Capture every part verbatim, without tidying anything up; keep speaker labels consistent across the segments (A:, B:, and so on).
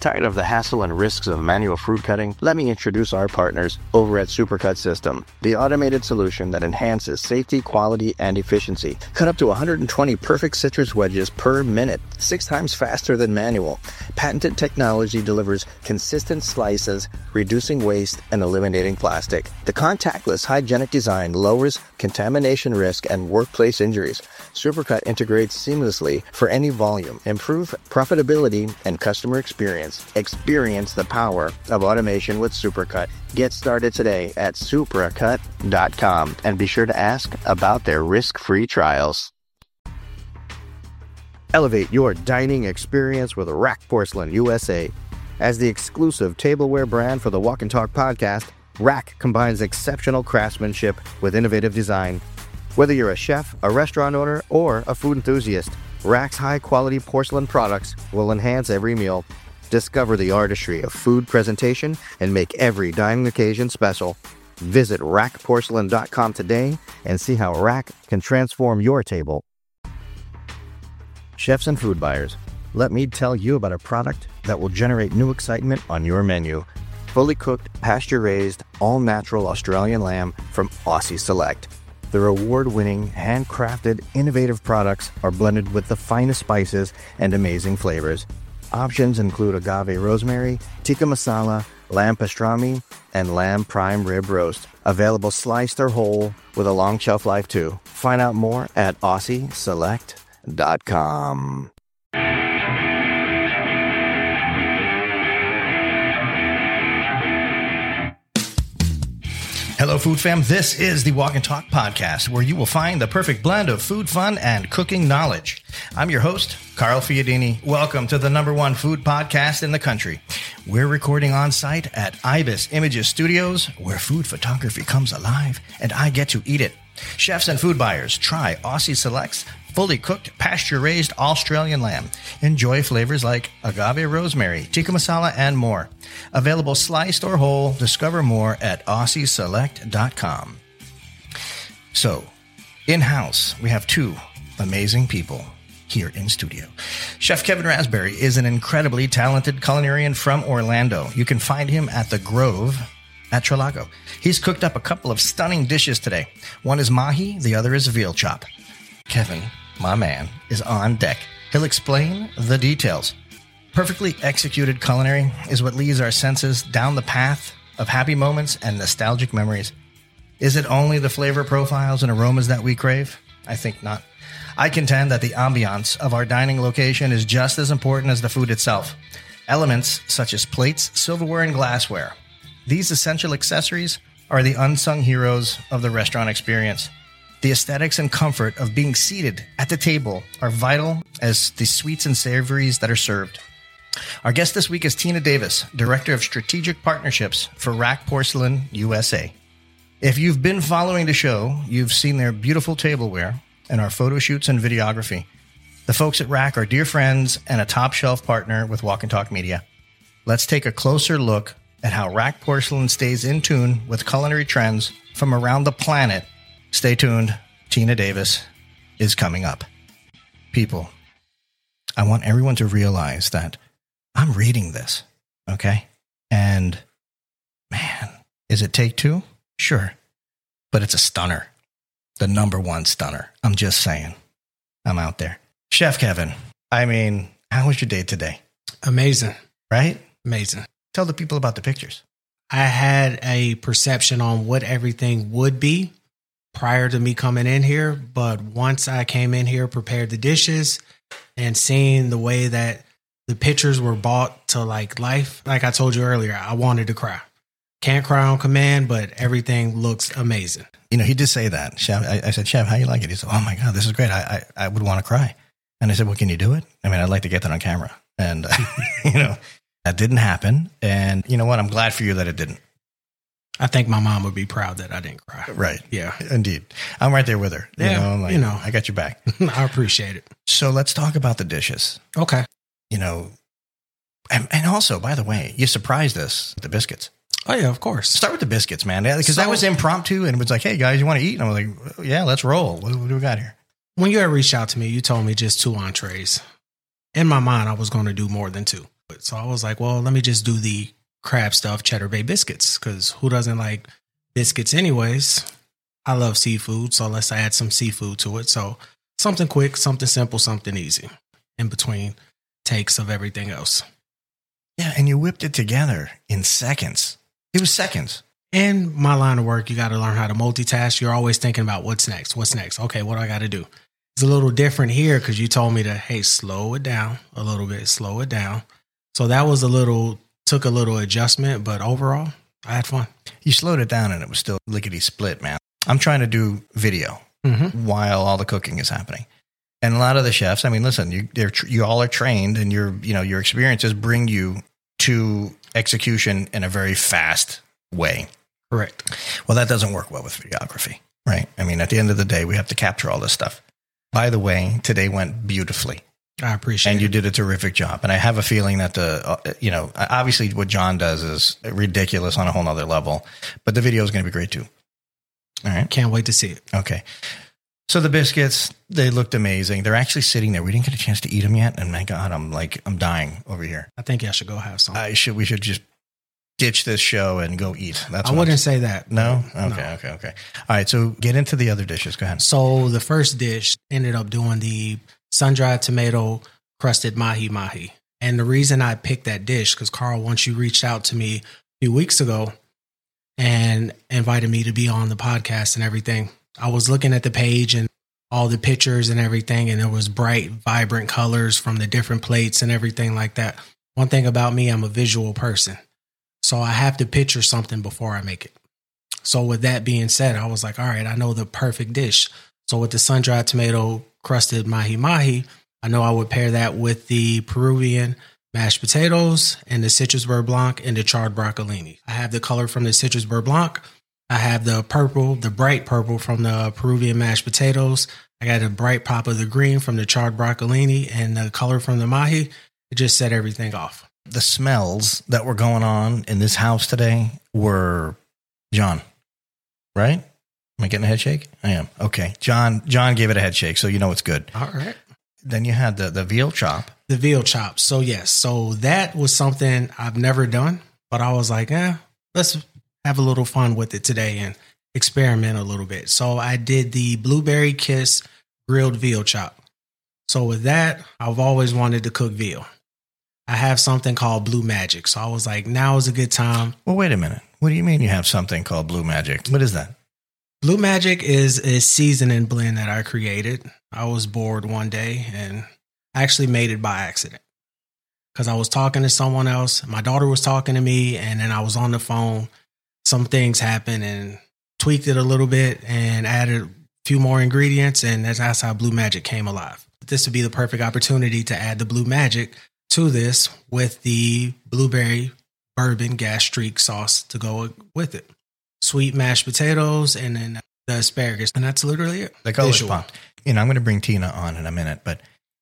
A: Tired of the hassle and risks of manual fruit cutting? Let me introduce our partners over at Supercut System, the automated solution that enhances safety, quality, and efficiency. Cut up to one hundred twenty perfect citrus wedges per minute, six times faster than manual. Patented technology delivers consistent slices, reducing waste and eliminating plastic. The contactless hygienic design lowers contamination risk and workplace injuries. Supercut integrates seamlessly for any volume. Improve profitability and customer experience. Experience the power of automation with Supercut. Get started today at Supracut dot com and be sure to ask about their risk-free trials. Elevate your dining experience with Rack Porcelain U S A. As the exclusive tableware brand for the Walk and Talk podcast, Rack combines exceptional craftsmanship with innovative design. Whether you're a chef, a restaurant owner, or a food enthusiast, Rack's high-quality porcelain products will enhance every meal. Discover the artistry of food presentation and make every dining occasion special. Visit Rack Porcelain dot com today and see how Rack can transform your table. Chefs and food buyers, let me tell you about a product that will generate new excitement on your menu. Fully cooked, pasture-raised, all-natural Australian lamb from Aussie Select. Their award-winning, handcrafted, innovative products are blended with the finest spices and amazing flavors. Options include agave rosemary, tikka masala, lamb pastrami, and lamb prime rib roast. Available sliced or whole with a long shelf life too. Find out more at Aussie Select dot com.
B: Hello, Food Fam. This is the Walk and Talk podcast, where you will find the perfect blend of food fun and cooking knowledge. I'm your host, Carl Fiadini. Welcome to the number one food podcast in the country. We're recording on site at Ibis Images Studios, where food photography comes alive, and I get to eat it. Chefs and food buyers, try Aussie Select's fully cooked, pasture-raised Australian lamb. Enjoy flavors like agave rosemary, tikka masala, and more. Available sliced or whole. Discover more at Aussie Select dot com. So, in-house, we have two amazing people here in studio. Chef Kevin Raspberry is an incredibly talented culinarian from Orlando. You can find him at The Grove at Trelago. He's cooked up a couple of stunning dishes today. One is mahi, the other is veal chop. Kevin, my man, is on deck. He'll explain the details. Perfectly executed culinary is what leads our senses down the path of happy moments and nostalgic memories. Is it only the flavor profiles and aromas that we crave? I think not. I contend that the ambiance of our dining location is just as important as the food itself. Elements such as plates, silverware, and glassware. These essential accessories are the unsung heroes of the restaurant experience. The aesthetics and comfort of being seated at the table are vital as the sweets and savories that are served. Our guest this week is Tina Davis, Director of Strategic Partnerships for Rack Porcelain U S A. If you've been following the show, you've seen their beautiful tableware and our photo shoots and videography. The folks at Rack are dear friends and a top shelf partner with Walk and Talk Media. Let's take a closer look at how Rack Porcelain stays in tune with culinary trends from around the planet. Stay tuned. Tina Davis is coming up. People, I want everyone to realize that I'm reading this, okay? And, man, is it take two? Sure. But it's a stunner. The number one stunner. I'm just saying. I'm out there. Chef Kevin, I mean, how was your day today?
C: Amazing.
B: Right?
C: Amazing.
B: Tell the people about the pictures.
C: I had a perception on what everything would be prior to me coming in here, but once I came in here, prepared the dishes, and seeing the way that the pictures were brought to like life, like I told you earlier, I wanted to cry. Can't cry on command, but everything looks amazing.
B: You know, he did say that. Chef, I, I said, Chef, how you like it? He said, oh my God, this is great. I, I, I would want to cry. And I said, well, can you do it? I mean, I'd like to get that on camera. And, you know, that didn't happen. And you know what? I'm glad for you that it didn't.
C: I think my mom would be proud that I didn't cry.
B: Right.
C: Yeah.
B: Indeed. I'm right there with her.
C: Yeah.
B: You know, I'm like,
C: you know.
B: I got your back.
C: I appreciate it.
B: So let's talk about the dishes.
C: Okay.
B: You know, and, and also, by the way, you surprised us with the biscuits.
C: Oh, yeah, of course.
B: Start with the biscuits, man. Because
C: So-
B: that was impromptu and it was like, hey, guys, you want to eat? And I was like, yeah, let's roll. What, what do we got here?
C: When you had reached out to me, you told me just two entrees. In my mind, I was going to do more than two. it. So I was like, well, let me just do the crab stuffed Cheddar Bay biscuits, because who doesn't like biscuits anyways? I love seafood, so let's add some seafood to it. So something quick, something simple, something easy in between takes of everything else.
B: Yeah, and you whipped it together in seconds. It was seconds.
C: In my line of work, you got to learn how to multitask. You're always thinking about what's next, what's next. Okay, what do I got to do? It's a little different here because you told me to, hey, slow it down a little bit, slow it down. So that was a little, took a little adjustment, but overall, I had fun.
B: You slowed it down and it was still lickety split, man. I'm trying to do video
C: Mm-hmm.
B: while all the cooking is happening. And a lot of the chefs, I mean, listen, you they're, you all are trained and your, you know, your experiences bring you to execution in a very fast way.
C: Correct.
B: Well, that doesn't work well with videography, right? I mean, at the end of the day, we have to capture all this stuff. By the way, today went beautifully.
C: I appreciate
B: and
C: it.
B: you did a terrific job. And I have a feeling that the, uh, you know, obviously what John does is ridiculous on a whole nother level, but the video is going to be great too. All right.
C: Can't wait to see it.
B: Okay. So the biscuits, they looked amazing. They're actually sitting there. We didn't get a chance to eat them yet. And my God, I'm like, I'm dying over here.
C: I think I should go have some.
B: I should, we should just ditch this show and go eat. That's
C: I
B: what
C: wouldn't
B: I'm,
C: say that.
B: No? Okay.
C: No.
B: Okay. Okay. All right. So get into the other dishes. Go ahead.
C: So the first dish ended up doing the sun-dried tomato crusted mahi mahi. And the reason I picked that dish, because Carl, once you reached out to me a few weeks ago and invited me to be on the podcast and everything, I was looking at the page and all the pictures and everything, and there was bright, vibrant colors from the different plates and everything like that. One thing about me, I'm a visual person. So I have to picture something before I make it. So with that being said, I was like, all right, I know the perfect dish. So with the sun-dried tomato crusted mahi mahi, I know I would pair that with the Peruvian mashed potatoes and the citrus beurre blanc and the charred broccolini. I have the color from the citrus beurre blanc. I have the purple, the bright purple from the Peruvian mashed potatoes. I got a bright pop of the green from the charred broccolini and the color from the mahi. It just set everything off.
B: The smells that were going on in this house today were John, right? Am I getting a head shake? I am. Okay. John, John gave it a head shake, so you know it's good.
C: All right.
B: Then you had the, the veal chop.
C: The veal chop. So yes, so that was something I've never done, but I was like, eh, let's have a little fun with it today and experiment a little bit. So I did the blueberry kiss grilled veal chop. So with that, I've always wanted to cook veal. I have something called Blue Magic. So I was like, now is a good time.
B: Well, wait a minute. What do you mean you have something called Blue Magic? What is that?
C: Blue Magic is a seasoning blend that I created. I was bored one day and I actually made it by accident because I was talking to someone else. My daughter was talking to me and then I was on the phone. Some things happened and tweaked it a little bit and added a few more ingredients. And that's, that's how Blue Magic came alive. This would be the perfect opportunity to add the Blue Magic to this with the blueberry bourbon gastrique sauce to go with it. Sweet mashed potatoes and then the asparagus. And that's literally it.
B: The color spot. You know, I'm going to bring Tina on in a minute, but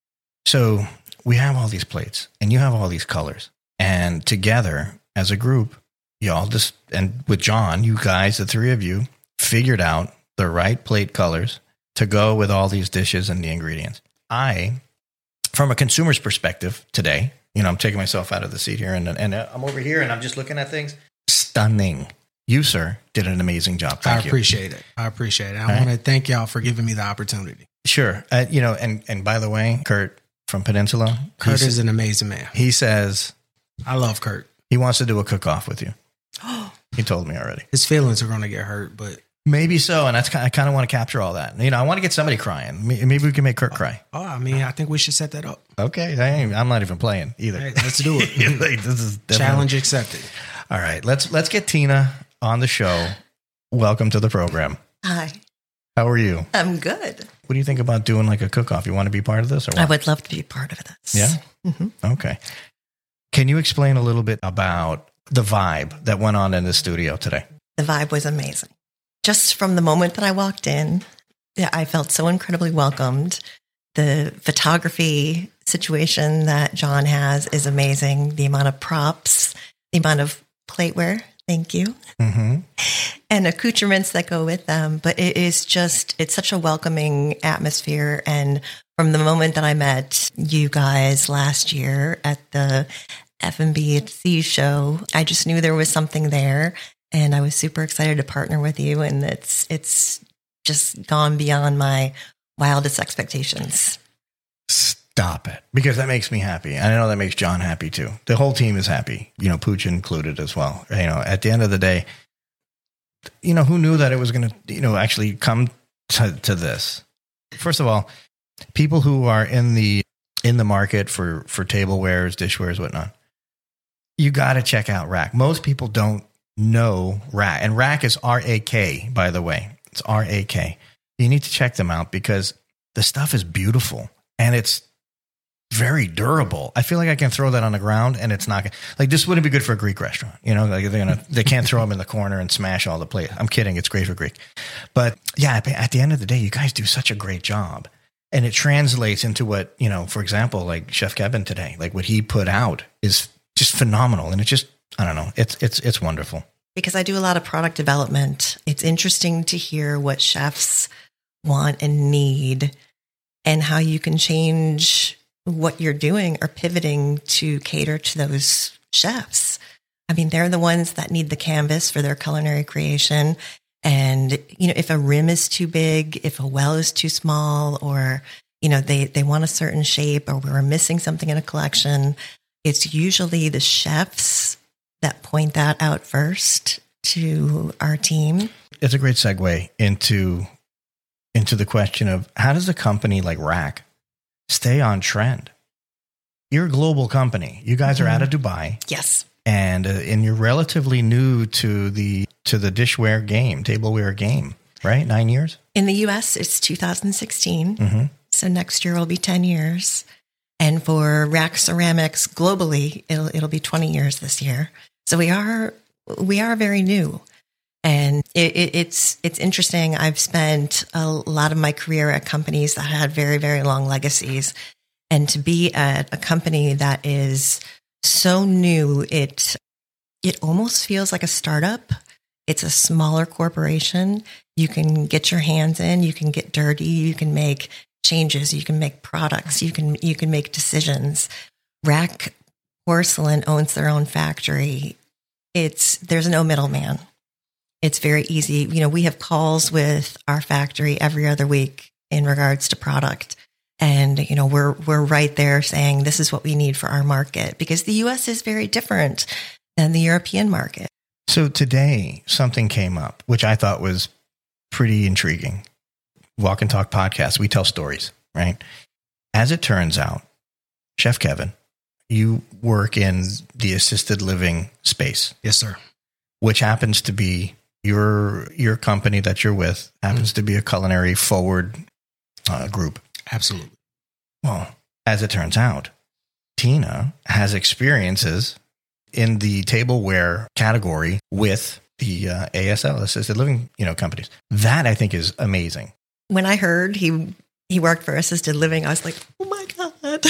B: so we have all these plates and you have all these colors and together as a group, y'all just, and with John, you guys, the three of you figured out the right plate colors to go with all these dishes and the ingredients. I, from a consumer's perspective today, you know, I'm taking myself out of the seat here and, and I'm over here and I'm just looking at things. Stunning. You, sir, did an amazing job. Thank
C: I
B: you.
C: appreciate it. I appreciate it. I
B: All
C: want
B: right.
C: to thank y'all for giving me the opportunity.
B: Sure. Uh, you know, and, and by the way, Kurt from Peninsula.
C: Kurt
B: he
C: is an amazing man.
B: He says
C: I love Kurt.
B: he wants to do a cook-off with you. He told me already.
C: His feelings are going to get hurt, but
B: Maybe so. And that's kind of, I kind of want to capture all that. You know, I want to get somebody crying. Maybe we can make Kurt cry.
C: oh, I mean, I think we should set that up.
B: Okay. I ain't, I'm not even playing either.
C: Hey, let's do it.
B: Like, this is definitely-
C: Challenge accepted.
B: All right. Let's, let's get Tina on the show. Welcome to the program.
D: Hi,
B: How are you?
D: I'm good.
B: What do you think about doing like a cook-off? You want to be part of this or what?
D: I would love to be part of this.
B: Yeah?
D: Mm-hmm.
B: Okay. Can you explain a little bit about the vibe that went on in the studio today?
D: The vibe was amazing. Just from the moment that I walked in, yeah, I felt so incredibly welcomed. The photography situation that John has is amazing. The amount of props, the amount of plateware, thank you,
B: Mm-hmm.
D: and accoutrements that go with them. But it is just, it's such a welcoming atmosphere. And from the moment that I met you guys last year at the F and B at Sea show. I just knew there was something there, and I was super excited to partner with you. And it's it's just gone beyond my wildest expectations.
B: Stop it. Because that makes me happy. I know that makes John happy too. The whole team is happy, you know, Pooch included as well. You know, at the end of the day, you know, who knew that it was going to, you know, actually come to, to this? First of all, people who are in the in the market for, for tablewares, dishwares, whatnot, you got to check out Rack. Most people don't know Rack. And Rack is R A K, by the way. It's R A K. You need to check them out because the stuff is beautiful and it's very durable. I feel like I can throw that on the ground and it's not like this wouldn't be good for a Greek restaurant. You know, like they're gonna they can't throw them in the corner and smash all the plate. I'm kidding. It's great for Greek, but yeah, at the end of the day, you guys do such a great job, and it translates into what, you know. For example, like Chef Kevin today, like what he put out is just phenomenal, and it just I don't know, it's it's it's wonderful.
D: Because I do a lot of product development, it's interesting to hear what chefs want and need, and how you can change what you're doing or pivoting to cater to those chefs. I mean, they're the ones that need the canvas for their culinary creation. And, you know, if a rim is too big, if a well is too small, or, you know, they, they want a certain shape, or we're missing something in a collection, it's usually the chefs that point that out first to our team.
B: It's a great segue into, into the question of how does a company like Rack stay on trend? You're a global company. You guys are mm-hmm. out of Dubai.
D: Yes.
B: And uh, and you're relatively new to the to the dishware game, tableware game, right? Nine years?
D: In the U S, it's two thousand sixteen.
B: Mm-hmm.
D: So next year will be ten years. And for Rack Ceramics globally, it'll it'll be twenty years this year. So we are we are very new. And it, it, it's it's interesting. I've spent a lot of my career at companies that had very, very long legacies. And to be at a company that is so new, it it almost feels like a startup. It's a smaller corporation. You can get your hands in, you can get dirty, you can make changes, you can make products, you can you can make decisions. Rack Porcelain owns their own factory. It's there's no middleman. It's very easy. You know, we have calls with our factory every other week in regards to product. And, you know, we're we're right there saying this is what we need for our market, because the U S is very different than the European market.
B: So today something came up, which I thought was pretty intriguing. Walk and Talk podcast, we tell stories, right? As it turns out, Chef Kevin, you work in the assisted living space.
C: Yes, sir.
B: Which happens to be your your company that you're with happens mm-hmm. to be a culinary forward uh, group.
C: Absolutely.
B: Well, as it turns out, Tina has experiences in the tableware category with the uh, A S L, assisted living, you know, companies. That I think is amazing.
D: When I heard he he worked for assisted living, I was like, oh my God.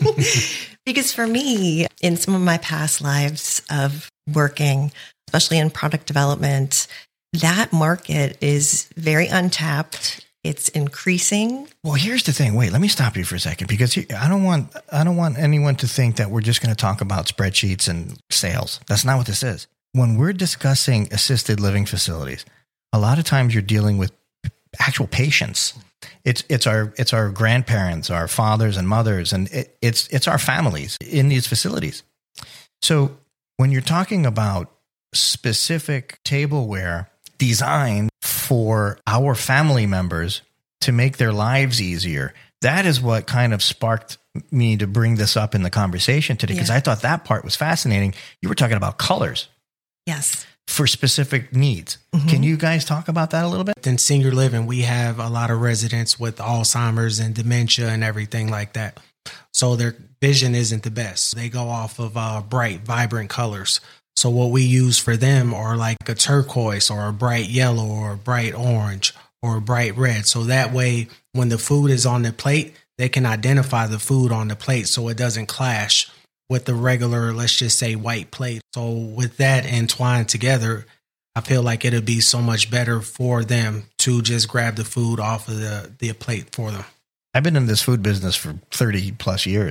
D: Because for me, in some of my past lives of working, especially in product development, that market is very untapped. It's increasing.
B: Well, here's the thing. Wait, let me stop you for a second, because I don't want I don't want anyone to think that we're just going to talk about spreadsheets and sales. That's not what this is. When we're discussing assisted living facilities, a lot of times you're dealing with actual patients. It's it's our it's our grandparents, our fathers and mothers, and it, it's it's our families in these facilities. So when you're talking about specific tableware designed for our family members to make their lives easier, that is what kind of sparked me to bring this up in the conversation today, because yeah. I thought that part was fascinating. You were talking about colors.
D: Yes.
B: For specific needs. Mm-hmm. Can you guys talk about that a little bit?
C: In senior living, we have a lot of residents with Alzheimer's and dementia and everything like that. So their vision isn't the best. They go off of uh, bright, vibrant colors. So what we use for them are like a turquoise or a bright yellow or a bright orange or a bright red. So that way, when the food is on the plate, they can identify the food on the plate so it doesn't clash with the regular, let's just say, white plate. So with that entwined together, I feel like it'd be so much better for them to just grab the food off of the, the plate for them.
B: I've been in this food business for thirty plus years.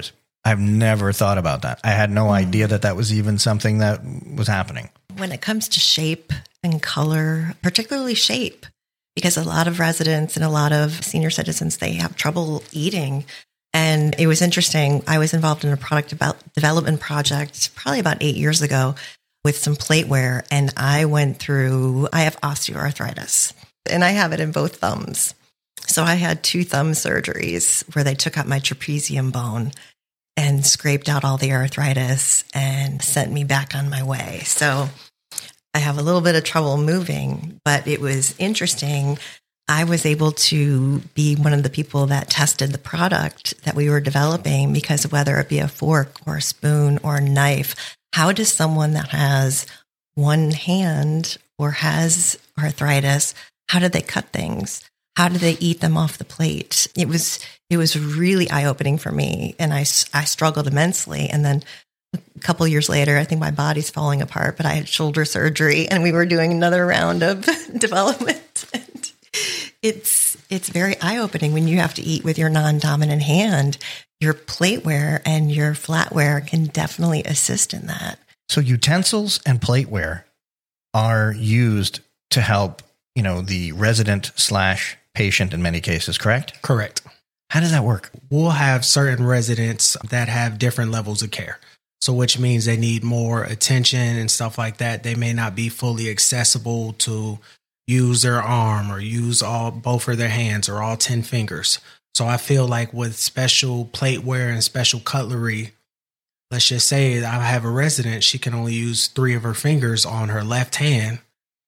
B: I've never thought about that. I had no idea that that was even something that was happening.
D: When it comes to shape and color, particularly shape, because a lot of residents and a lot of senior citizens, they have trouble eating. And it was interesting. I was involved in a product about development project probably about eight years ago with some plateware. And I went through, I have osteoarthritis and I have it in both thumbs. So I had two thumb surgeries where they took out my trapezium bone and scraped out all the arthritis and sent me back on my way. So I have a little bit of trouble moving, but it was interesting. I was able to be one of the people that tested the product that we were developing, because whether it be a fork or a spoon or a knife, how does someone that has one hand or has arthritis, how do they cut things? How do they eat them off the plate? It was it was really eye-opening for me, and I, I struggled immensely. And then a couple of years later, I think my body's falling apart, but I had shoulder surgery, and we were doing another round of development. And it's it's very eye-opening when you have to eat with your non-dominant hand. Your plateware and your flatware can definitely assist in that.
B: So utensils and plateware are used to help, you know, the resident slash patient in many cases, correct?
C: Correct.
B: How does that work?
C: We'll have certain residents that have different levels of care. So which means they need more attention and stuff like that. They may not be fully accessible to use their arm or use all both of their hands or all ten fingers. So I feel like with special plateware and special cutlery, let's just say I have a resident, she can only use three of her fingers on her left hand,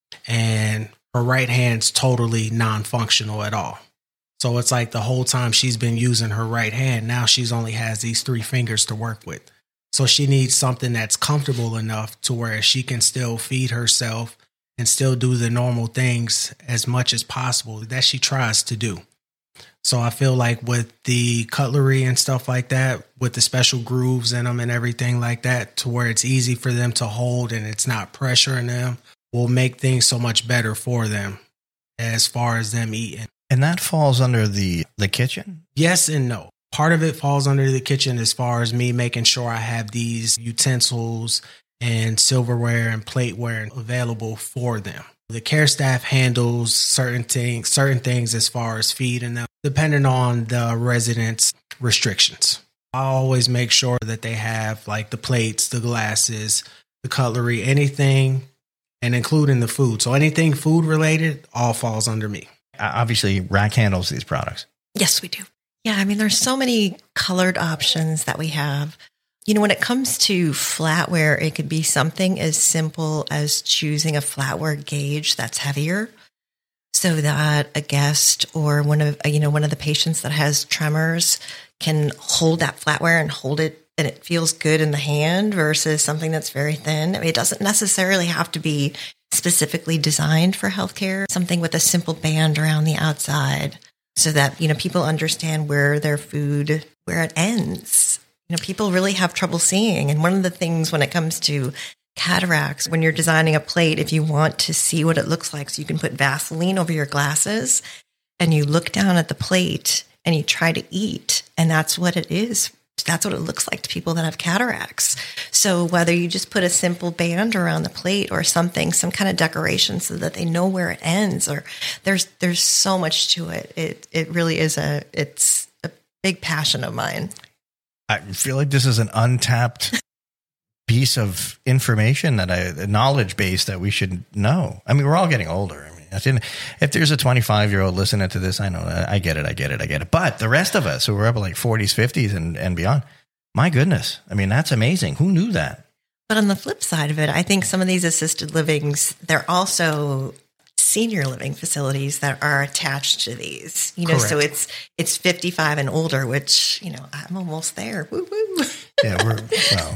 C: and her right hand's totally non-functional at all. So it's like the whole time she's been using her right hand, now she's only has these three fingers to work with. So she needs something that's comfortable enough to where she can still feed herself and still do the normal things as much as possible that she tries to do. So I feel like with the cutlery and stuff like that, with the special grooves in them and everything like that, to where it's easy for them to hold and it's not pressuring them, will make things so much better for them as far as them eating.
B: And that falls under the, the kitchen?
C: Yes and no. Part of it falls under the kitchen as far as me making sure I have these utensils and silverware and plateware available for them. The care staff handles certain things, certain things as far as feeding them, depending on the residents' restrictions. I always make sure that they have like the plates, the glasses, the cutlery, anything, and including the food. So anything food related all falls under me.
B: Obviously, Rack handles these products.
D: Yes, we do. Yeah, I mean, there's so many colored options that we have. You know, when it comes to flatware, it could be something as simple as choosing a flatware gauge that's heavier so that a guest or one of, you know, one of the patients that has tremors can hold that flatware and hold it and it feels good in the hand versus something that's very thin. I mean, it doesn't necessarily have to be specifically designed for healthcare, something with a simple band around the outside so that, you know, people understand where their food, where it ends. You know, people really have trouble seeing. And one of the things when it comes to cataracts, when you're designing a plate, if you want to see what it looks like, so you can put Vaseline over your glasses and you look down at the plate and you try to eat, and that's what it is. That's what it looks like to people that have cataracts. So whether you just put a simple band around the plate or something, some kind of decoration so that they know where it ends, or there's there's so much to it. It it really is a it's a big passion of mine.
B: I feel like this is an untapped piece of information that I, a knowledge base that we should know. I mean, we're all getting older. I mean, I think if there's a twenty-five year old listening to this, I know, I get it, I get it, I get it. But the rest of us who are up like forties, fifties and, and beyond, my goodness. I mean, that's amazing. Who knew that?
D: But on the flip side of it, I think some of these assisted livings, they're also senior living facilities that are attached to these, you know,
C: Correct.
D: so it's, it's fifty-five and older, which, you know, I'm almost there. Woo woo.
B: Yeah, we're, well.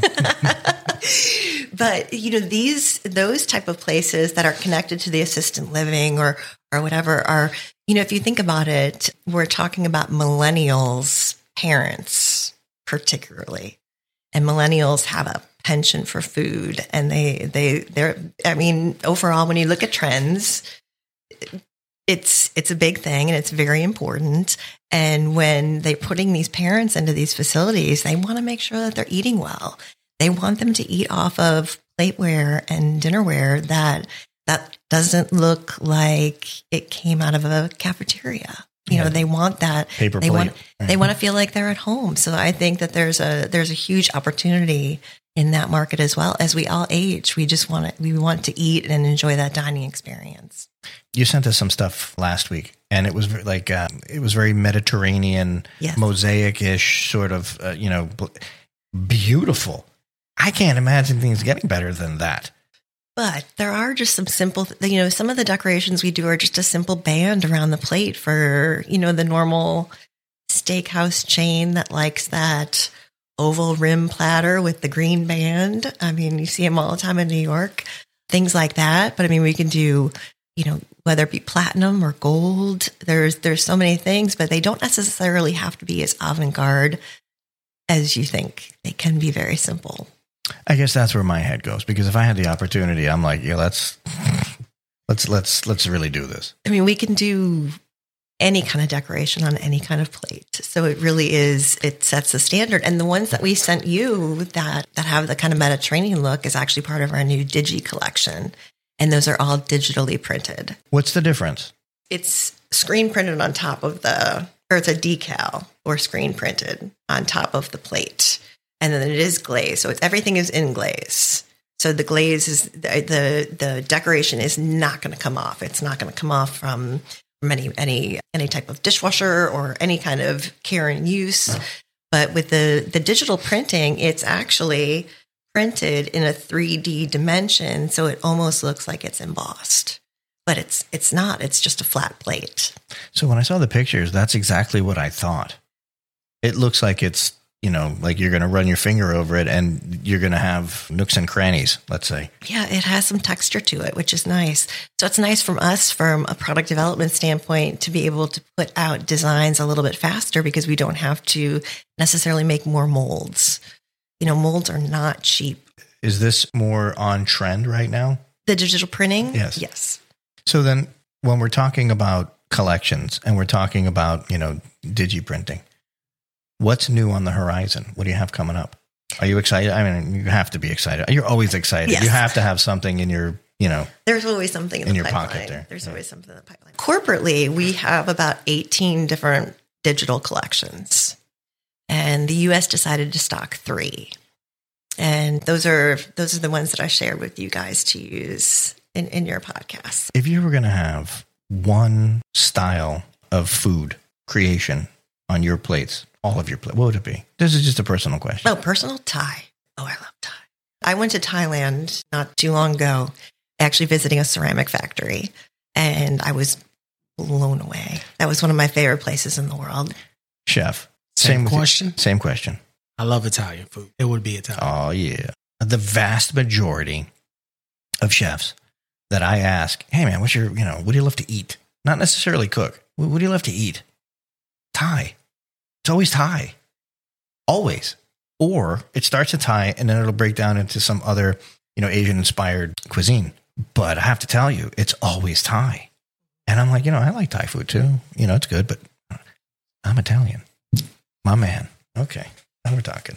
D: But, you know, these, those type of places that are connected to the assisted living or, or whatever are, you know, if you think about it, we're talking about millennials, parents particularly, and millennials have a penchant for food, and they, they, they're, I mean, overall, when you look at trends, It's it's a big thing and it's very important. And when they're putting these parents into these facilities, they want to make sure that they're eating well. They want them to eat off of plateware and dinnerware that that doesn't look like it came out of a cafeteria. You
B: Yeah.
D: know, they want that
B: Paper
D: they
B: plate.
D: want
B: Right.
D: they want to feel like they're at home. So I think that there's a there's a huge opportunity in that market as well. As we all age, we just want to we want to eat and enjoy that dining experience.
B: You sent us some stuff last week, and it was ver- like uh, it was very Mediterranean,
D: Yes.
B: mosaic-ish sort of, uh, you know, bl- beautiful. I can't imagine things getting better than that.
D: But there are just some simple, you know, some of the decorations we do are just a simple band around the plate for, you know, the normal steakhouse chain that likes that oval rim platter with the green band. I mean, you see them all the time in New York, things like that. But I mean, we can do, you know, whether it be platinum or gold, there's, there's so many things, but they don't necessarily have to be as avant-garde as you think. They can be very simple.
B: I guess that's where my head goes, because if I had the opportunity, I'm like, yeah, let's let's let's let's really do this.
D: I mean, we can do any kind of decoration on any kind of plate. So it really is, it sets the standard. And the ones that we sent you that, that have the kind of Mediterranean look is actually part of our new Digi collection. And those are all digitally printed.
B: What's the difference?
D: It's screen printed on top of the, or it's a decal or screen printed on top of the plate. And then it is glaze. So it's, everything is in glaze. So the glaze is, the, the, the decoration is not going to come off. It's not going to come off from, from any, any, any type of dishwasher or any kind of care and use. But with the, the digital printing, it's actually printed in a three D dimension. So it almost looks like it's embossed, but it's, it's not, it's just a flat plate.
B: So when I saw the pictures, that's exactly what I thought. It looks like it's, you know, like you're going to run your finger over it and you're going to have nooks and crannies, let's say.
D: Yeah, it has some texture to it, which is nice. So it's nice from us, from a product development standpoint, to be able to put out designs a little bit faster because we don't have to necessarily make more molds. You know, molds are not cheap.
B: Is this more on trend right now?
D: The digital printing?
B: Yes.
D: Yes.
B: So then when we're talking about collections and we're talking about, you know, digi printing, what's new on the horizon? What do you have coming up? Are you excited? I mean, you have to be excited. You're always excited.
D: Yes.
B: You have to have something in your, you know.
D: There's always something in,
B: in
D: the
B: your
D: pipeline.
B: pocket there.
D: There's
B: Yeah.
D: always something in the pipeline. Corporately, we have about eighteen different digital collections. And the U S decided to stock three. And those are those are the ones that I shared with you guys to use in, in your podcast.
B: If you were going to have one style of food creation on your plates, all of your plates, what would it be? This is just a personal question.
D: Oh, personal Thai. Oh, I love Thai. I went to Thailand not too long ago, actually visiting a ceramic factory, and I was blown away. That was one of my favorite places in the world.
B: Chef.
C: Same
B: with you.
C: question.
B: Same question.
C: I love Italian food. It would be Italian.
B: Oh, yeah. The vast majority of chefs that I ask, hey, man, what's your, you know, what do you love to eat? Not necessarily cook. What, what do you love to eat? Thai. It's always Thai. Always. Or it starts at Thai and then it'll break down into some other, you know, Asian-inspired cuisine. But I have to tell you, it's always Thai. And I'm like, you know, I like Thai food too. You know, it's good, but I'm Italian. My man. Okay. Now we're talking.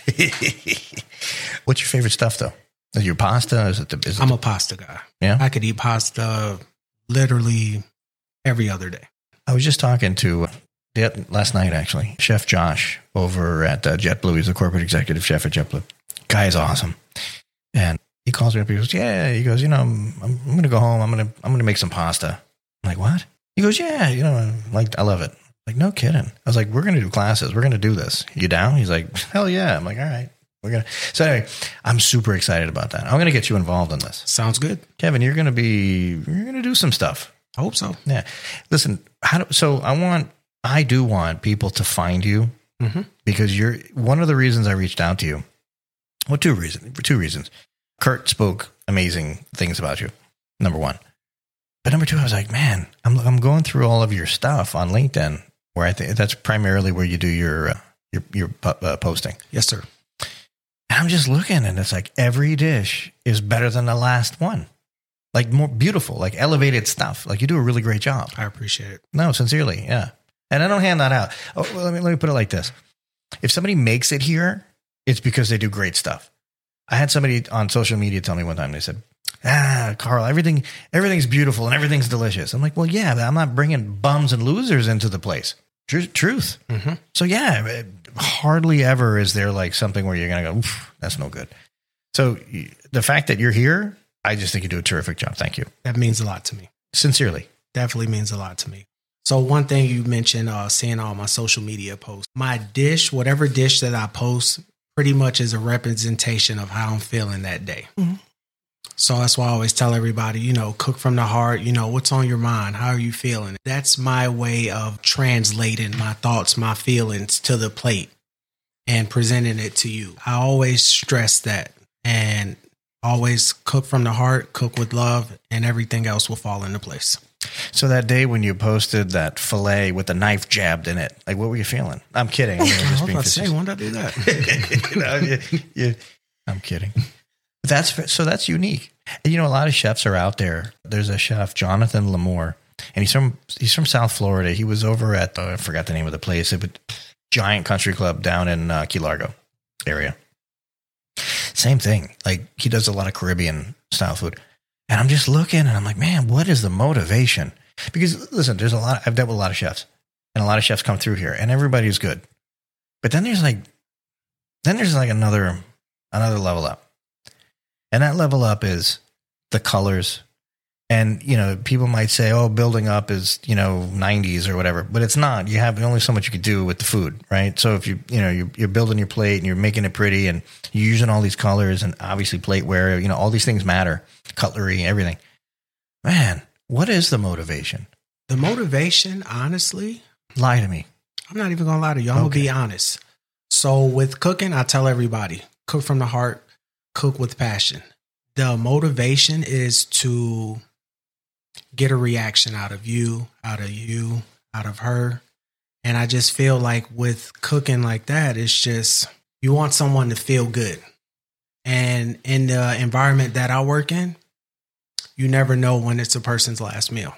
B: What's your favorite stuff, though? Is it your pasta? Is it the? Is it
C: I'm
B: the,
C: a pasta guy.
B: Yeah?
C: I could eat pasta literally every other day.
B: I was just talking to yeah, last night actually, Chef Josh over at uh, JetBlue. He's the corporate executive chef at JetBlue. Guy is awesome, and he calls me up. He goes, "Yeah." He goes, "You know, I'm, I'm, I'm going to go home. I'm going to I'm going to make some pasta." I'm like, "What?" He goes, "Yeah, you know, I'm like I love it." Like, no kidding. I was like, "We're going to do classes. We're going to do this. You down?" He's like, "Hell yeah." I'm like, "All right, we're going to." So anyway, I'm super excited about that. I'm going to get you involved in this.
C: Sounds good.
B: Kevin, you're going to be, you're going to do some stuff.
C: I hope so.
B: Yeah. Listen, how do, so I want, I do want people to find you
C: Mm-hmm.
B: because you're one of the reasons I reached out to you. Well, two reasons, for two reasons. Kurt spoke amazing things about you. Number one. But number two, I was like, man, I'm, I'm going through all of your stuff on LinkedIn where I think that's primarily where you do your, uh, your, your uh, posting.
C: Yes, sir.
B: And I'm just looking and it's like every dish is better than the last one. like more beautiful, like elevated stuff. Like you do a really great job.
C: I appreciate it.
B: No, sincerely. Yeah. And I don't hand that out. Oh, well, let me, let me put it like this. If somebody makes it here, it's because they do great stuff. I had somebody on social media tell me one time, they said, ah, Carl, everything, everything's beautiful and everything's delicious. I'm like, well, yeah, but I'm not bringing bums and losers into the place. Tr- truth. Mm-hmm. So yeah, hardly ever is there like something where you're going to go, oof, that's no good. So the fact that you're here, I just think you do a terrific job. Thank you.
C: That means a lot to me.
B: Sincerely.
C: Definitely means a lot to me. So one thing you mentioned, uh, seeing all my social media posts, my dish, whatever dish that I post pretty much is a representation of how I'm feeling that day. Mm-hmm. So that's why I always tell everybody, you know, cook from the heart, you know, what's on your mind? How are you feeling? That's my way of translating my thoughts, my feelings to the plate and presenting it to you. I always stress that and always cook from the heart, cook with love, and everything else will fall into place.
B: So that day when you posted that filet with the knife jabbed in it, like what were you feeling? I'm kidding. I, mean,
C: I was about to say, when did I do that?
B: you know, you, you, I'm kidding. That's so that's unique. And, you know, a lot of chefs are out there. There's a chef, Jonathan Lamore, and he's from he's from South Florida. He was over at the, I forgot the name of the place, a giant country club down in uh, Key Largo area. Same thing. Like he does a lot of Caribbean style food. And I'm just looking and I'm like, man, what is the motivation? Because listen, there's a lot, I've dealt with a lot of chefs and a lot of chefs come through here and everybody's good. But then there's like, then there's like another, another level up. And that level up is the colors. And, you know, people might say, oh, building up is, you know, nineties or whatever, but it's not. You have only so much you could do with the food, right? So if you, you know, you're, you're building your plate and you're making it pretty and you're using all these colors and obviously plateware, you know, all these things matter, cutlery, everything. Man, what is the motivation?
C: The motivation, honestly,
B: lie to me.
C: I'm not even going to lie to you. I'm okay. going to be honest. So with cooking, I tell everybody, cook from the heart, cook with passion. The motivation is to get a reaction out of you, out of you, out of her. And I just feel like with cooking like that, it's just, you want someone to feel good. And in the environment that I work in, you never know when it's a person's last meal.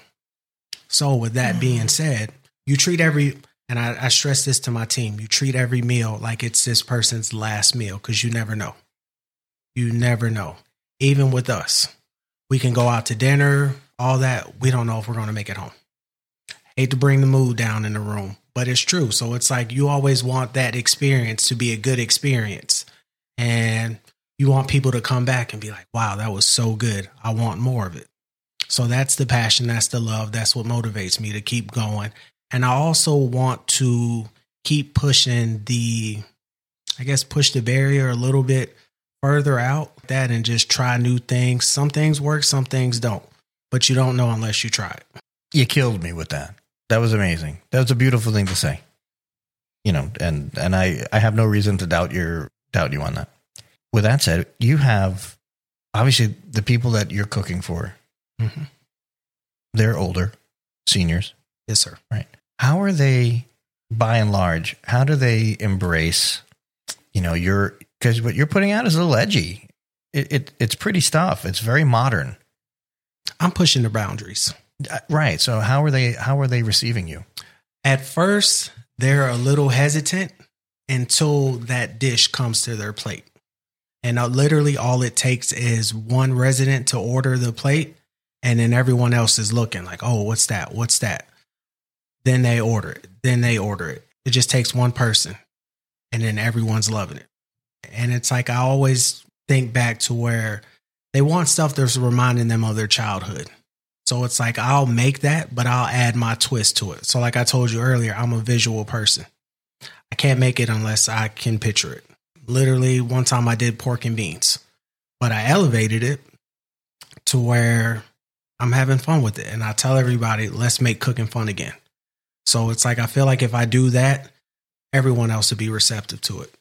C: So with that being said, you treat every, and I, I stress this to my team, you treat every meal like it's this person's last meal because you never know. You never know. Even with us, we can go out to dinner, all that. We don't know if we're going to make it home. Hate to bring the mood down in the room, but it's true. So it's like you always want that experience to be a good experience. And you want people to come back and be like, wow, that was so good. I want more of it. So that's the passion. That's the love. That's what motivates me to keep going. And I also want to keep pushing the, I guess, push the barrier a little bit further out that and just try new things. Some things work, some things don't, but you don't know unless you try it.
B: You killed me with that. That was amazing. That was a beautiful thing to say, you know, and, and I, I have no reason to doubt your, doubt you on that. With that said, you have obviously the people that you're cooking for, mm-hmm. they're older, seniors.
C: Yes, sir.
B: Right. How are they, by and large, how do they embrace, you know, your, because what you're putting out is a little edgy. It, it It's pretty stuff. It's very modern.
C: I'm pushing the boundaries.
B: Uh, right. So how are they, how are they receiving you?
C: At first, they're a little hesitant until that dish comes to their plate. And uh, literally all it takes is one resident to order the plate and then everyone else is looking like, oh, what's that? What's that? Then they order it. Then they order it. It just takes one person and then everyone's loving it. And it's like, I always think back to where they want stuff that's reminding them of their childhood. So it's like, I'll make that, but I'll add my twist to it. So like I told you earlier, I'm a visual person. I can't make it unless I can picture it. Literally one time I did pork and beans, but I elevated it to where I'm having fun with it. And I tell everybody, let's make cooking fun again. So it's like, I feel like if I do that, everyone else would be receptive to it.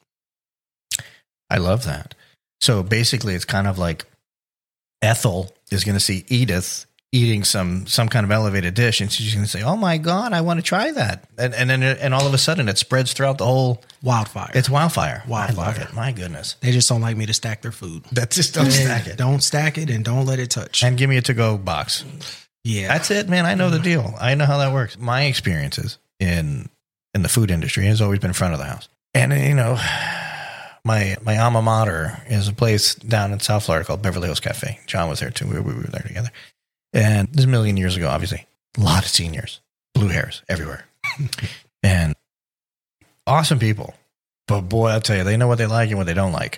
B: I love that. So basically it's kind of like Ethel is going to see Edith eating some some kind of elevated dish, and she's going to say, "Oh my God, I want to try that," and and then and all of a sudden it spreads throughout the whole
C: wildfire.
B: It's wildfire.
C: Wildfire.
B: I love it. My goodness,
C: They just don't like me to stack their food.
B: that's just don't stack it.
C: Don't stack it and don't let it touch.
B: And give me a to-go box.
C: Yeah,
B: That's it, man. I know the deal. I know how that works. My experiences in in the food industry has always been front of the house, and you know. My my alma mater is a place down in South Florida called Beverly Hills Cafe. John was there too. We, we were there together. And this is a million years ago, obviously. A lot of seniors. Blue hairs everywhere. And awesome people. But boy, I'll tell you, they know what they like and what they don't like.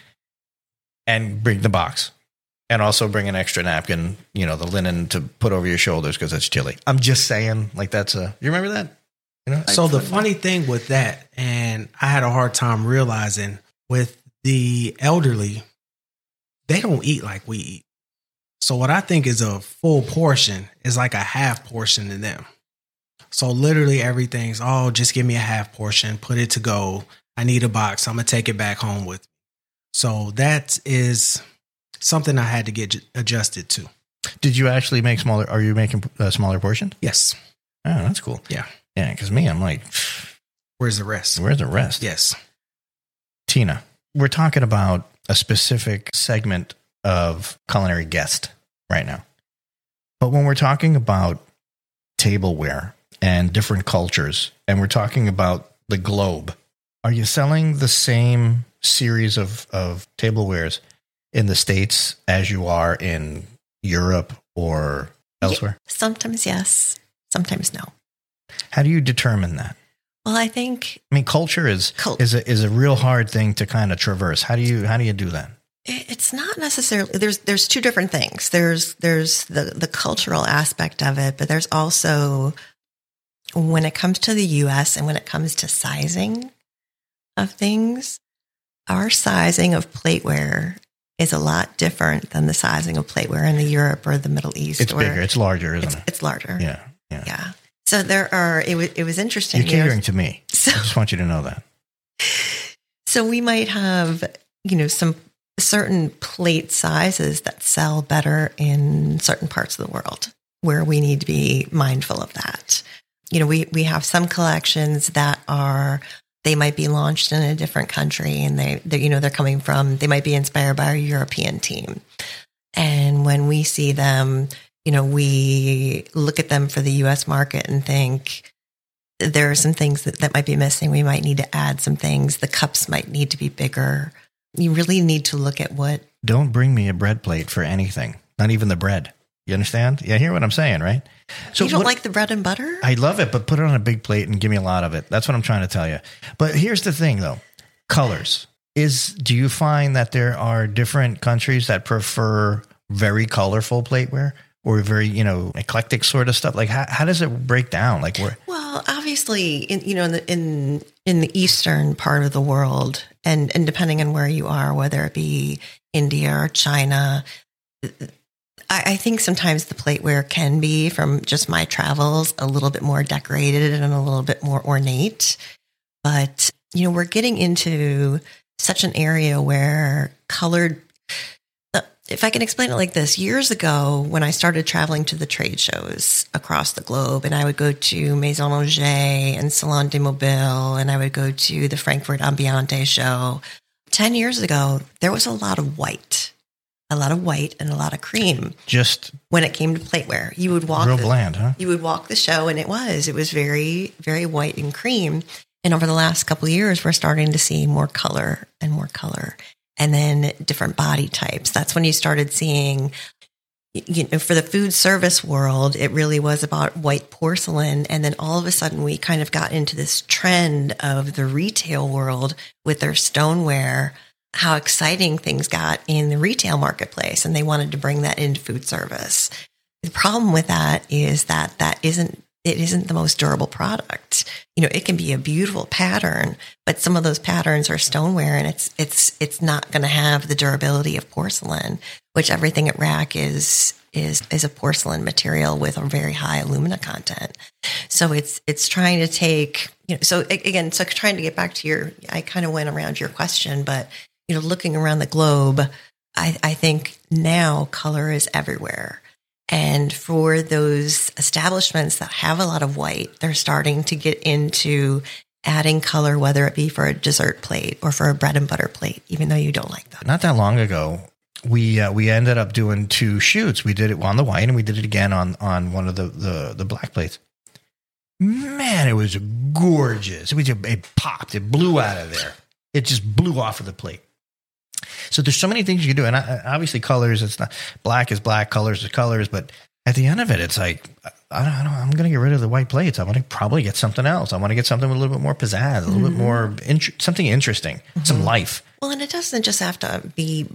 B: And bring the box. And also bring an extra napkin, you know, the linen to put over your shoulders because it's chilly. I'm just saying, like that's a... You remember that? You know,
C: so the funny thing with that, and I had a hard time realizing... with the elderly, they don't eat like we eat. So what I think is a full portion is like a half portion to them. So literally everything's, oh, just give me a half portion, put it to go. I need a box. I'm going to take it back home with me. So that is something I had to get adjusted to.
B: Did you actually make smaller? Are you making a smaller portion?
C: Yes.
B: Oh, that's cool.
C: Yeah.
B: Yeah, because me, I'm like,
C: where's the rest?
B: Where's the rest?
C: Yes.
B: Tina, we're talking about a specific segment of Culinary Guest right now. But when we're talking about tableware and different cultures, and we're talking about the globe, are you selling the same series of, of tablewares in the States as you are in Europe or elsewhere?
D: Yeah, sometimes yes, sometimes no.
B: How do you determine that?
D: Well, I think
B: I mean, culture is
D: Cult-
B: is a, is a real hard thing to kind of traverse. How do you how do you do that?
D: it's not necessarily there's there's two different things. There's there's the the cultural aspect of it, but there's also when it comes to the U S and when it comes to sizing of things, our sizing of plateware is a lot different than the sizing of plateware in the Europe or the Middle East.
B: It's
D: or,
B: bigger. It's larger, isn't
D: it's,
B: it?
D: It's larger.
B: Yeah, yeah.
D: Yeah. So there are, it was, it was interesting.
B: You're catering
D: you know,
B: to me.
D: So,
B: I just want you to know that.
D: So we might have, you know, some certain plate sizes that sell better in certain parts of the world where we need to be mindful of that. You know, we, we have some collections that are, they might be launched in a different country and they, they, you know, they're coming from, they might be inspired by a European team. And when we see them, you know, we look at them for the U S market and think there are some things that, that might be missing. We might need to add some things. The cups might need to be bigger. You really need to look at what.
B: Don't bring me a bread plate for anything, not even the bread. You understand? You hear what I'm saying, right? So
D: you don't
B: what,
D: like the bread and butter?
B: I love it, but put it on a big plate and give me a lot of it. That's what I'm trying to tell you. But here's the thing, though. Colors. Is do you find that there are different countries that prefer very colorful plateware? Or very, you know, eclectic sort of stuff. Like, how, how does it break down? Like, where?
D: Well, obviously, in, you know, in the, in in the eastern part of the world, and and depending on where you are, whether it be India or China, I, I think sometimes the plateware can be, from just my travels, a little bit more decorated and a little bit more ornate. But you know, we're getting into such an area where colored. If I can explain it like this, years ago, when I started traveling to the trade shows across the globe, and I would go to Maison Auger and Salon de Mobile, and I would go to the Frankfurt Ambiente show, ten years ago, there was a lot of white, a lot of white and a lot of cream.
B: Just
D: when it came to plateware, you would walk
B: real
D: the,
B: bland, huh?
D: You would walk the show, and it was, it was very, very white and cream. And over the last couple of years, we're starting to see more color and more color. And then different body types. That's when you started seeing, you know, for the food service world, it really was about white porcelain. And then all of a sudden we kind of got into this trend of the retail world with their stoneware, how exciting things got in the retail marketplace. And they wanted to bring that into food service. The problem with that is that that isn't, it isn't the most durable product. You know, it can be a beautiful pattern, but some of those patterns are stoneware, and it's it's it's not going to have the durability of porcelain, which everything at Rack is is is a porcelain material with a very high alumina content. So it's it's trying to take, you know, so again, so trying to get back to your, I kind of went around your question, but you know, looking around the globe, I, I think now color is everywhere. And for those establishments that have a lot of white, they're starting to get into adding color, whether it be for a dessert plate or for a bread and butter plate, even though you don't like that.
B: Not that long ago, we uh, we ended up doing two shoots. We did it on the white and we did it again on, on one of the, the, the black plates. Man, it was gorgeous. It was it popped. It blew out of there. It just blew off of the plate. So there's so many things you can do. And I, obviously colors, it's not black is black, colors is colors. But at the end of it, it's like, I don't, I don't I'm going to get rid of the white plates. I want to probably get something else. I want to get something with a little bit more pizzazz, a little mm-hmm. bit more, int- something interesting, mm-hmm. some life.
D: Well, and it doesn't just have to be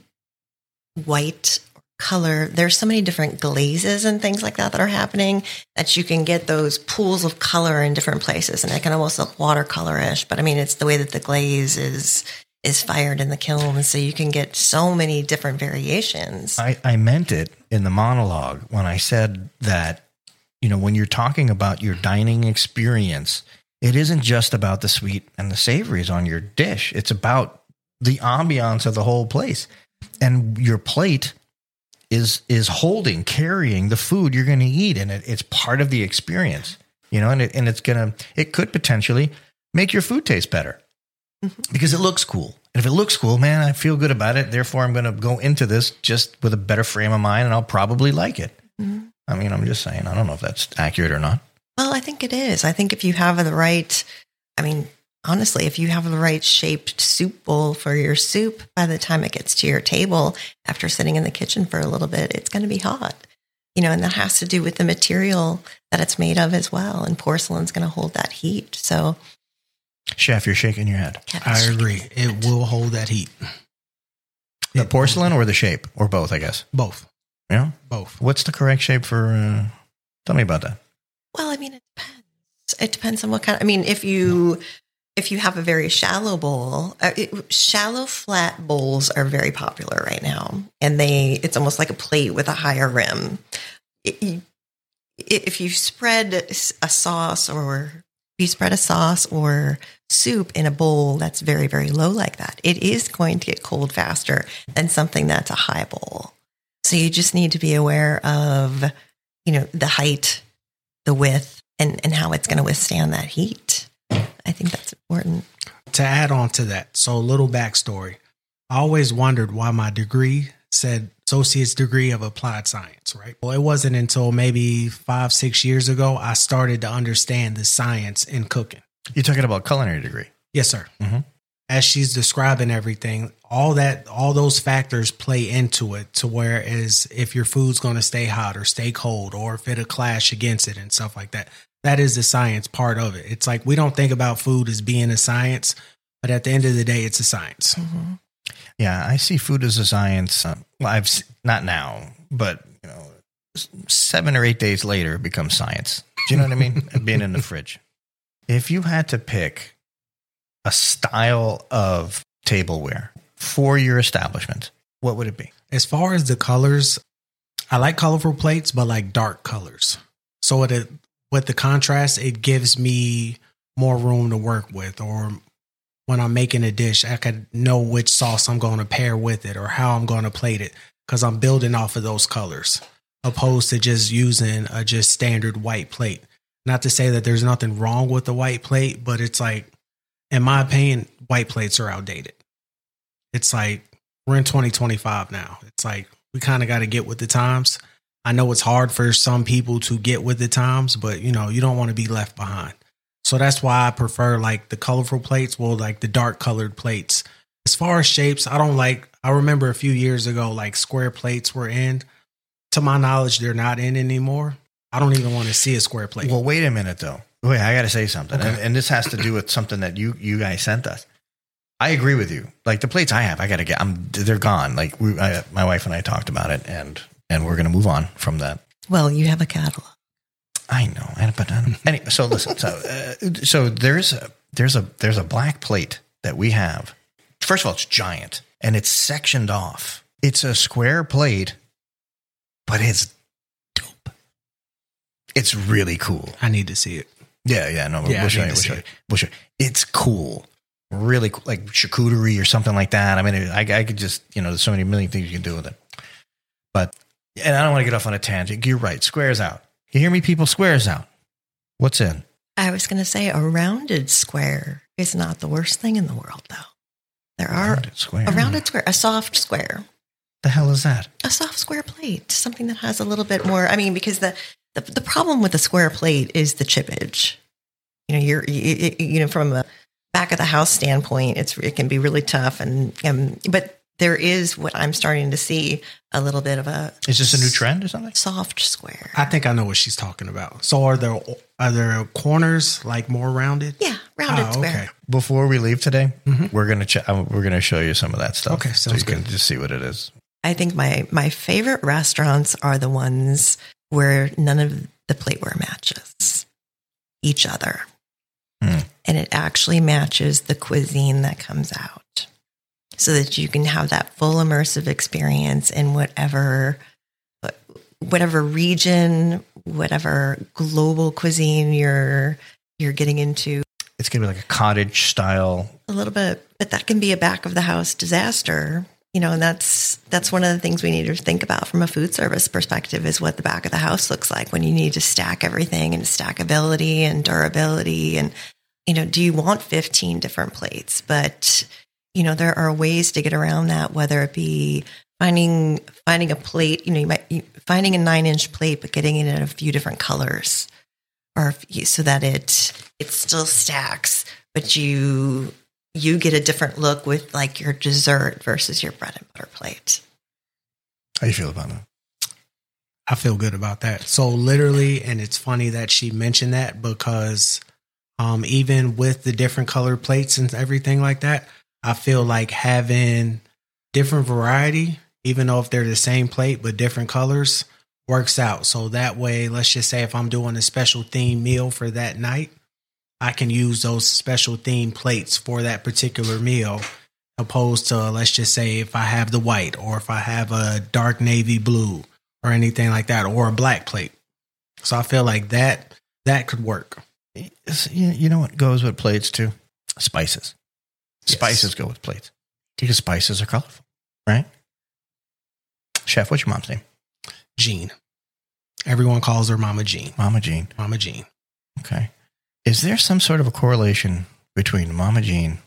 D: white color. There's so many different glazes and things like that that are happening that you can get those pools of color in different places. And it can almost look watercolor-ish, but I mean, it's the way that the glaze is is fired in the kiln. So you can get so many different variations.
B: I, I meant it in the monologue when I said that, you know, when you're talking about your dining experience, it isn't just about the sweet and the savories on your dish. It's about the ambiance of the whole place. And your plate is is holding, carrying the food you're going to eat. And it, it's part of the experience, you know, and, it, and it's going to, it could potentially make your food taste better. Mm-hmm. Because it looks cool. And if it looks cool, man, I feel good about it. Therefore, I'm going to go into this just with a better frame of mind and I'll probably like it. Mm-hmm. I mean, I'm just saying, I don't know if that's accurate or not.
D: Well, I think it is. I think if you have the right, I mean, honestly, if you have the right shaped soup bowl for your soup, by the time it gets to your table, after sitting in the kitchen for a little bit, it's going to be hot. You know, and that has to do with the material that it's made of as well. And porcelain's going to hold that heat. So,
B: Chef, you're shaking your head.
C: I agree. It will hold that heat.
B: The it porcelain or the shape? Or both, I guess?
C: Both.
B: Yeah?
C: Both.
B: What's the correct shape for, uh, tell me about that.
D: Well, I mean, it depends. It depends on what kind of, I mean, if you, if you have a very shallow bowl, uh, it, shallow flat bowls are very popular right now. And they, it's almost like a plate with a higher rim. It, you, if you spread a sauce or you spread a sauce or soup in a bowl that's very, very low like that, it is going to get cold faster than something that's a high bowl. So you just need to be aware of, you know, the height, the width, and, and how it's going to withstand that heat. I think that's important.
C: To add on to that, so a little backstory. I always wondered why my degree said associate's degree of applied science, right? Well, it wasn't until maybe five, six years ago I started to understand the science in cooking.
B: You're talking about culinary degree?
C: Yes, sir.
B: Mm-hmm.
C: As she's describing everything, all that, all those factors play into it to where is if your food's going to stay hot or stay cold or if it'll clash against it and stuff like that. That is the science part of it. It's like we don't think about food as being a science, but at the end of the day, it's a science.
D: Mm-hmm.
B: Yeah, I see food as a science. Uh, well, I've not now, but you know, seven or eight days later, it becomes science. Do you know what I mean? Being in the fridge. If you had to pick a style of tableware for your establishment, what would it be?
C: As far as the colors, I like colorful plates, but like dark colors. So it, with the contrast, it gives me more room to work with, or when I'm making a dish, I could know which sauce I'm going to pair with it or how I'm going to plate it because I'm building off of those colors opposed to just using a just standard white plate. Not to say that there's nothing wrong with the white plate, but it's like, in my opinion, white plates are outdated. It's like we're in twenty twenty-five now. It's like we kind of got to get with the times. I know it's hard for some people to get with the times, but you know, you don't want to be left behind. So that's why I prefer like the colorful plates, well, like the dark colored plates. As far as shapes, I don't like, I remember a few years ago, like square plates were in. To my knowledge, they're not in anymore. I don't even want to see a square plate.
B: Well, wait a minute though. Wait, I got to say something.
C: Okay.
B: And, and this has to do with something that you, you guys sent us. I agree with you. Like the plates I have, I got to get, I'm, they're gone. Like we, I, my wife and I talked about it and, and we're going to move on from that.
D: Well, you have a catalog.
B: I know. But um, anyway, so listen, so, uh, so there's a, there's a, there's a black plate that we have. First of all, it's giant and it's sectioned off. It's a square plate, but it's dope. It's really cool.
C: I need to see it.
B: Yeah, yeah, no,
C: yeah,
B: we'll show you. We'll show you. We'll show you. It's cool, really cool, like charcuterie or something like that. I mean, I, I could just, you know, there's so many million things you can do with it. But And I don't want to get off on a tangent. You're right. Squares out. You hear me, people? Squares out. What's in?
D: I was going to say a rounded square is not the worst thing in the world, though. There are
B: Rounded square.
D: a rounded square, a soft square,
B: The hell is that?
D: a soft square plate, something that has a little bit more. I mean, because the the, the problem with the square plate is the chippage. You know, you're you, you know from a back of the house standpoint, it's it can be really tough, and um, but there is what I'm starting to see a little bit of a.
B: Is this a new trend or something?
D: Soft square.
C: I think I know what she's talking about. So are there are there corners like more rounded?
D: Yeah, rounded
C: Oh,
D: square.
C: okay.
B: Before we leave today, mm-hmm. we're gonna ch- we're gonna show you some of that stuff.
C: Okay,
B: so
C: sounds
B: you can
C: good.
B: just see what it is.
D: I think my my favorite restaurants are the ones where none of the plateware matches each other.
B: Hmm.
D: And it actually matches the cuisine that comes out, so that you can have that full immersive experience in whatever whatever region, whatever global cuisine you're you're getting into.
B: It's gonna be like a cottage style.
D: A little bit, but that can be a back of the house disaster. You know, and that's that's one of the things we need to think about from a food service perspective is what the back of the house looks like when you need to stack everything and stackability and durability. And, you know, do you want fifteen different plates? But, you know, there are ways to get around that, whether it be finding finding a plate, you know, you might you, finding a nine inch plate, but getting it in a few different colors, or if you, so that it it still stacks, but you you get a different look with like your dessert versus your bread and butter plate.
B: How you feel about that?
C: I feel good about that. So literally, and it's funny that she mentioned that because um, even with the different colored plates and everything like that, I feel like having different variety, even though if they're the same plate but different colors, works out. So that way, let's just say if I'm doing a special theme meal for that night, I can use those special theme plates for that particular meal, opposed to, let's just say, if I have the white or if I have a dark navy blue or anything like that, or a black plate. So I feel like that that could work.
B: You know what goes with plates too? Spices.
C: Yes.
B: Spices go with plates because spices are colorful, right? Chef, what's your mom's name?
C: Jean. Everyone calls her Mama Jean.
B: Mama Jean.
C: Mama Jean.
B: Okay. Is there some sort of a correlation between Mama Jean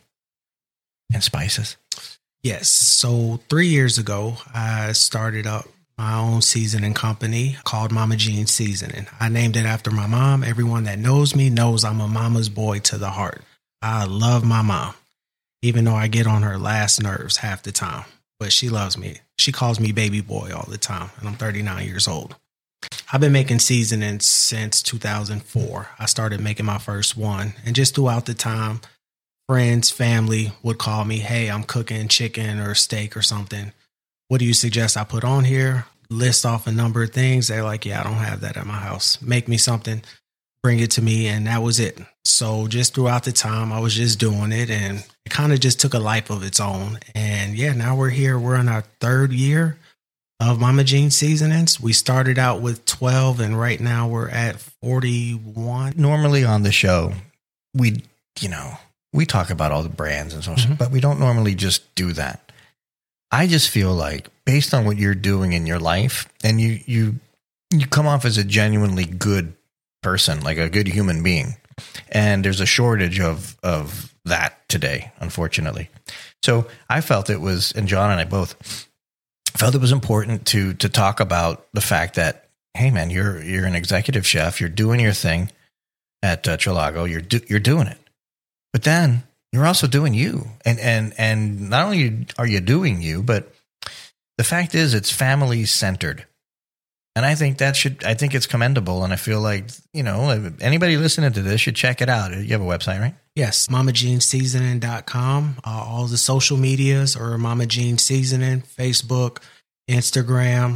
B: and spices?
C: Yes. So three years ago, I started up my own seasoning company called Mama Jean Seasoning. I named it after my mom. Everyone that knows me knows I'm a mama's boy to the heart. I love my mom, even though I get on her last nerves half the time. But she loves me. She calls me baby boy all the time, and I'm thirty-nine years old. I've been making seasonings since two thousand four. I started making my first one, and just throughout the time, friends, family would call me, hey, I'm cooking chicken or steak or something. What do you suggest I put on here? List off a number of things. They're like, yeah, I don't have that at my house. Make me something, bring it to me, and that was it. So just throughout the time, I was just doing it, and it kind of just took a life of its own. And yeah, now we're here. We're in our third year of Mama Jean Seasonings. We started out with twelve, and right now we're at forty-one.
B: Normally on the show, we, you know, we talk about all the brands and so on,
C: Mm-hmm.
B: but we don't normally just do that. I just feel like based on what you're doing in your life, and you, you, you come off as a genuinely good person, like a good human being. And there's a shortage of, of that today, unfortunately. So I felt it was, and John and I both felt it was important to, to talk about the fact that, hey man, you're, you're an executive chef. You're doing your thing at uh, Trilago. You're, do, you're doing it, but then you're also doing you. And, and, and not only are you doing you, but the fact is it's family centered. And I think that should, I think it's commendable. And I feel like, you know, anybody listening to this should check it out. You have a website, right?
C: Yes, mama jean seasoning dot com. Uh, all the social medias are Mama Jean Seasoning, Facebook, Instagram,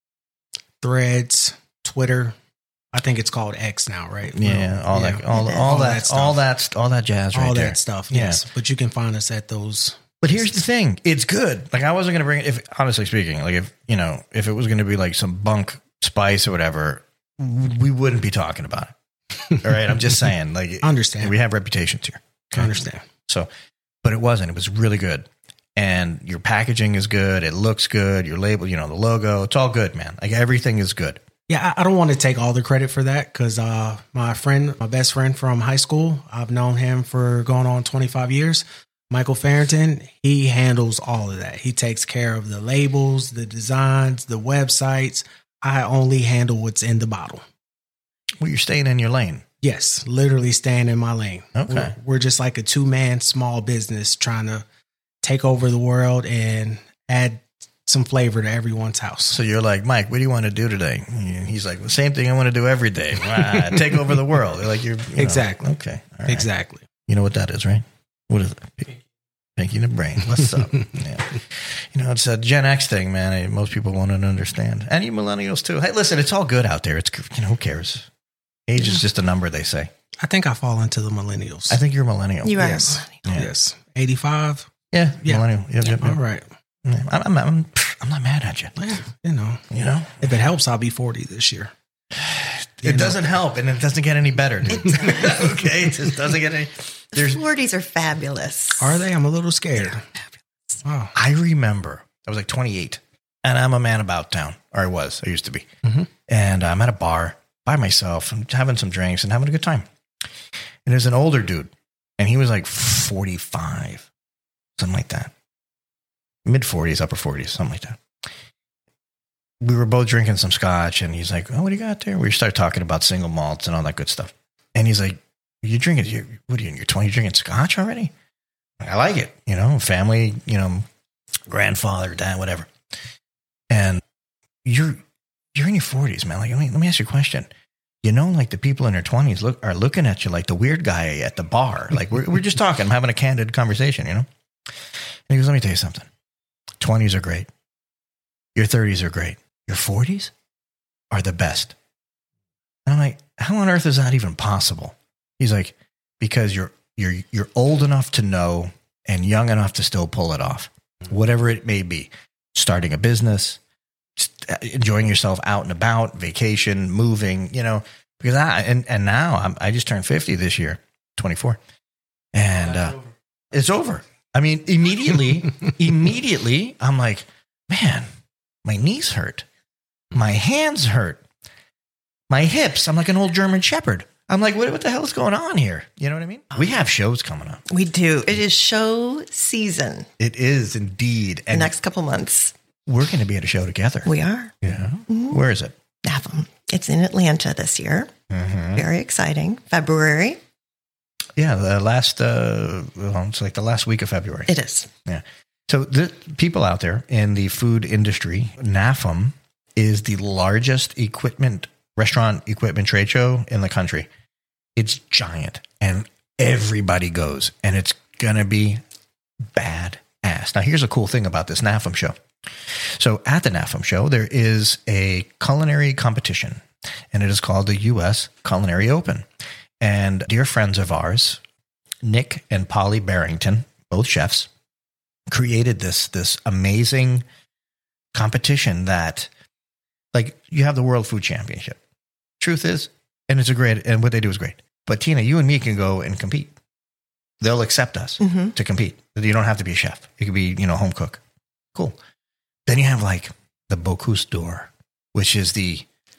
C: Threads, Twitter. I think it's called X now, right?
B: Yeah, all
C: Yeah.
B: that, all, all,
C: All
B: that,
C: that stuff.
B: all that, all that jazz, right
C: all
B: there.
C: that stuff.
B: Yeah.
C: Yes, but you can find us at those.
B: But here's the thing: it's good. Like I wasn't going to bring it. If honestly speaking, like if you know, if it was going to be like some bunk spice or whatever, we wouldn't be talking about it. All right, I'm just saying. Like,
C: I understand.
B: We have reputations here.
C: I understand.
B: So, but it wasn't. It was really good. and your packaging is good. It looks good. Your label, you know, the logo, it's all good, man. Like everything is good.
C: Yeah, I, I don't want to take all the credit for that because uh, my friend, my best friend from high school, I've known him for going on twenty-five years. Michael Farrington, he handles all of that. He takes care of the labels, the designs, the websites. I only handle what's in the bottle.
B: Well, you're staying in your lane.
C: Yes, literally staying in my lane.
B: Okay.
C: We're, we're just like a two-man small business trying to take over the world and add some flavor to everyone's house.
B: So you're like, Mike, what do you want to do today? And he's like, the same thing I want to do every day. Wow, take over the world. You're like, you're you know,
C: exactly.
B: Okay. All right.
C: Exactly.
B: You know what that is, right? What is it? Pinky in the brain. What's up? Yeah. You know, it's a Gen X thing, man. Most people won't understand. And you millennials too. Hey, listen, it's all good out there. It's, you know, who cares? Age is just a number, they say.
C: I think I fall into the millennials.
B: I think you're a millennial.
D: You are
C: yes.
D: a millennial.
B: Yeah.
C: Yes. eighty-five.
B: Yeah.
C: Yeah.
B: Millennial. Yep, yep, yep.
C: All right.
B: Yeah. I'm, I'm, I'm, I'm not mad at you.
C: Yeah, you know,
B: You know?
C: if it helps, I'll be forty this year.
B: It
C: know.
B: doesn't help, and it doesn't get any better, dude. Okay? It just doesn't get any. There's,
D: forties are fabulous.
C: Are they? I'm a little scared. Oh.
B: I remember I was like twenty-eight, and I'm a man about town, or I was. I used to be.
C: Mm-hmm.
B: And I'm at a bar by myself and having some drinks and having a good time. And there's an older dude, and he was like forty-five, something like that. Mid forties, upper forties, something like that. We were both drinking some scotch, and he's like, oh, what do you got there? We started talking about single malts and all that good stuff. And he's like, you drinking, you, what are you, in your twenties, drinking scotch already? I like it, you know, family, you know, grandfather, dad, whatever. And you're, you're in your forties, man. Like, let me, let me ask you a question. You know, like the people in their twenties look are looking at you like the weird guy at the bar. Like we're, we're just talking, I'm having a candid conversation, you know? And he goes, let me tell you something. twenties are great. Your thirties are great. Your forties are the best. And I'm like, how on earth is that even possible? He's like, because you're, you're, you're old enough to know and young enough to still pull it off. Whatever it may be, starting a business, enjoying yourself out and about, vacation, moving, you know, because I, and, and now I'm, I just turned fifty this year, twenty-four. And uh, it's over. I mean, immediately, immediately, I'm like, man, my knees hurt. My hands hurt. My hips. I'm like an old German shepherd. I'm like, what, what the hell is going on here? You know what I mean? We have shows coming up.
D: We do. It is show season.
B: It is indeed.
D: And the next couple months.
B: We're going to be at a show together.
D: We are.
B: Yeah.
D: Mm-hmm.
B: Where is it?
D: N A F M. It's in Atlanta this year.
B: Mm-hmm.
D: Very exciting. February.
B: Yeah, the last, uh, well, it's like the last week of February.
D: It is.
B: Yeah. So the people out there in the food industry, N A F M is the largest equipment, restaurant equipment trade show in the country. It's giant and everybody goes and it's going to be badass. Now, here's a cool thing about this N A F M show. So at the N A F M show, there is a culinary competition and it is called the U S Culinary Open. And dear friends of ours, Nick and Polly Barrington, both chefs, created this, this amazing competition that, like, you have the World Food Championship. Truth is, and it's a great, and what they do is great. But Tina, you and me can go and compete. They'll accept us mm-hmm. to compete. You don't have to be a chef. It could be, you know, home cook. Cool. Then you have like the Bocuse d'Or, which is the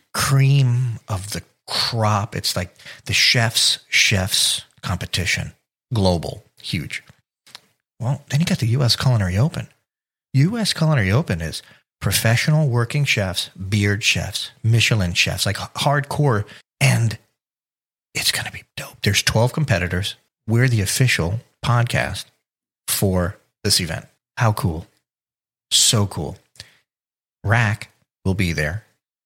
B: cream of the crop. It's like the chef's chef's competition. Global. Huge. Well, then you got the U S Culinary Open. U S Culinary Open is professional working chefs, beard chefs, Michelin chefs, like hardcore. And it's going to be dope. There's twelve competitors. We're the official podcast for this event. How cool. So cool. Rack will be there.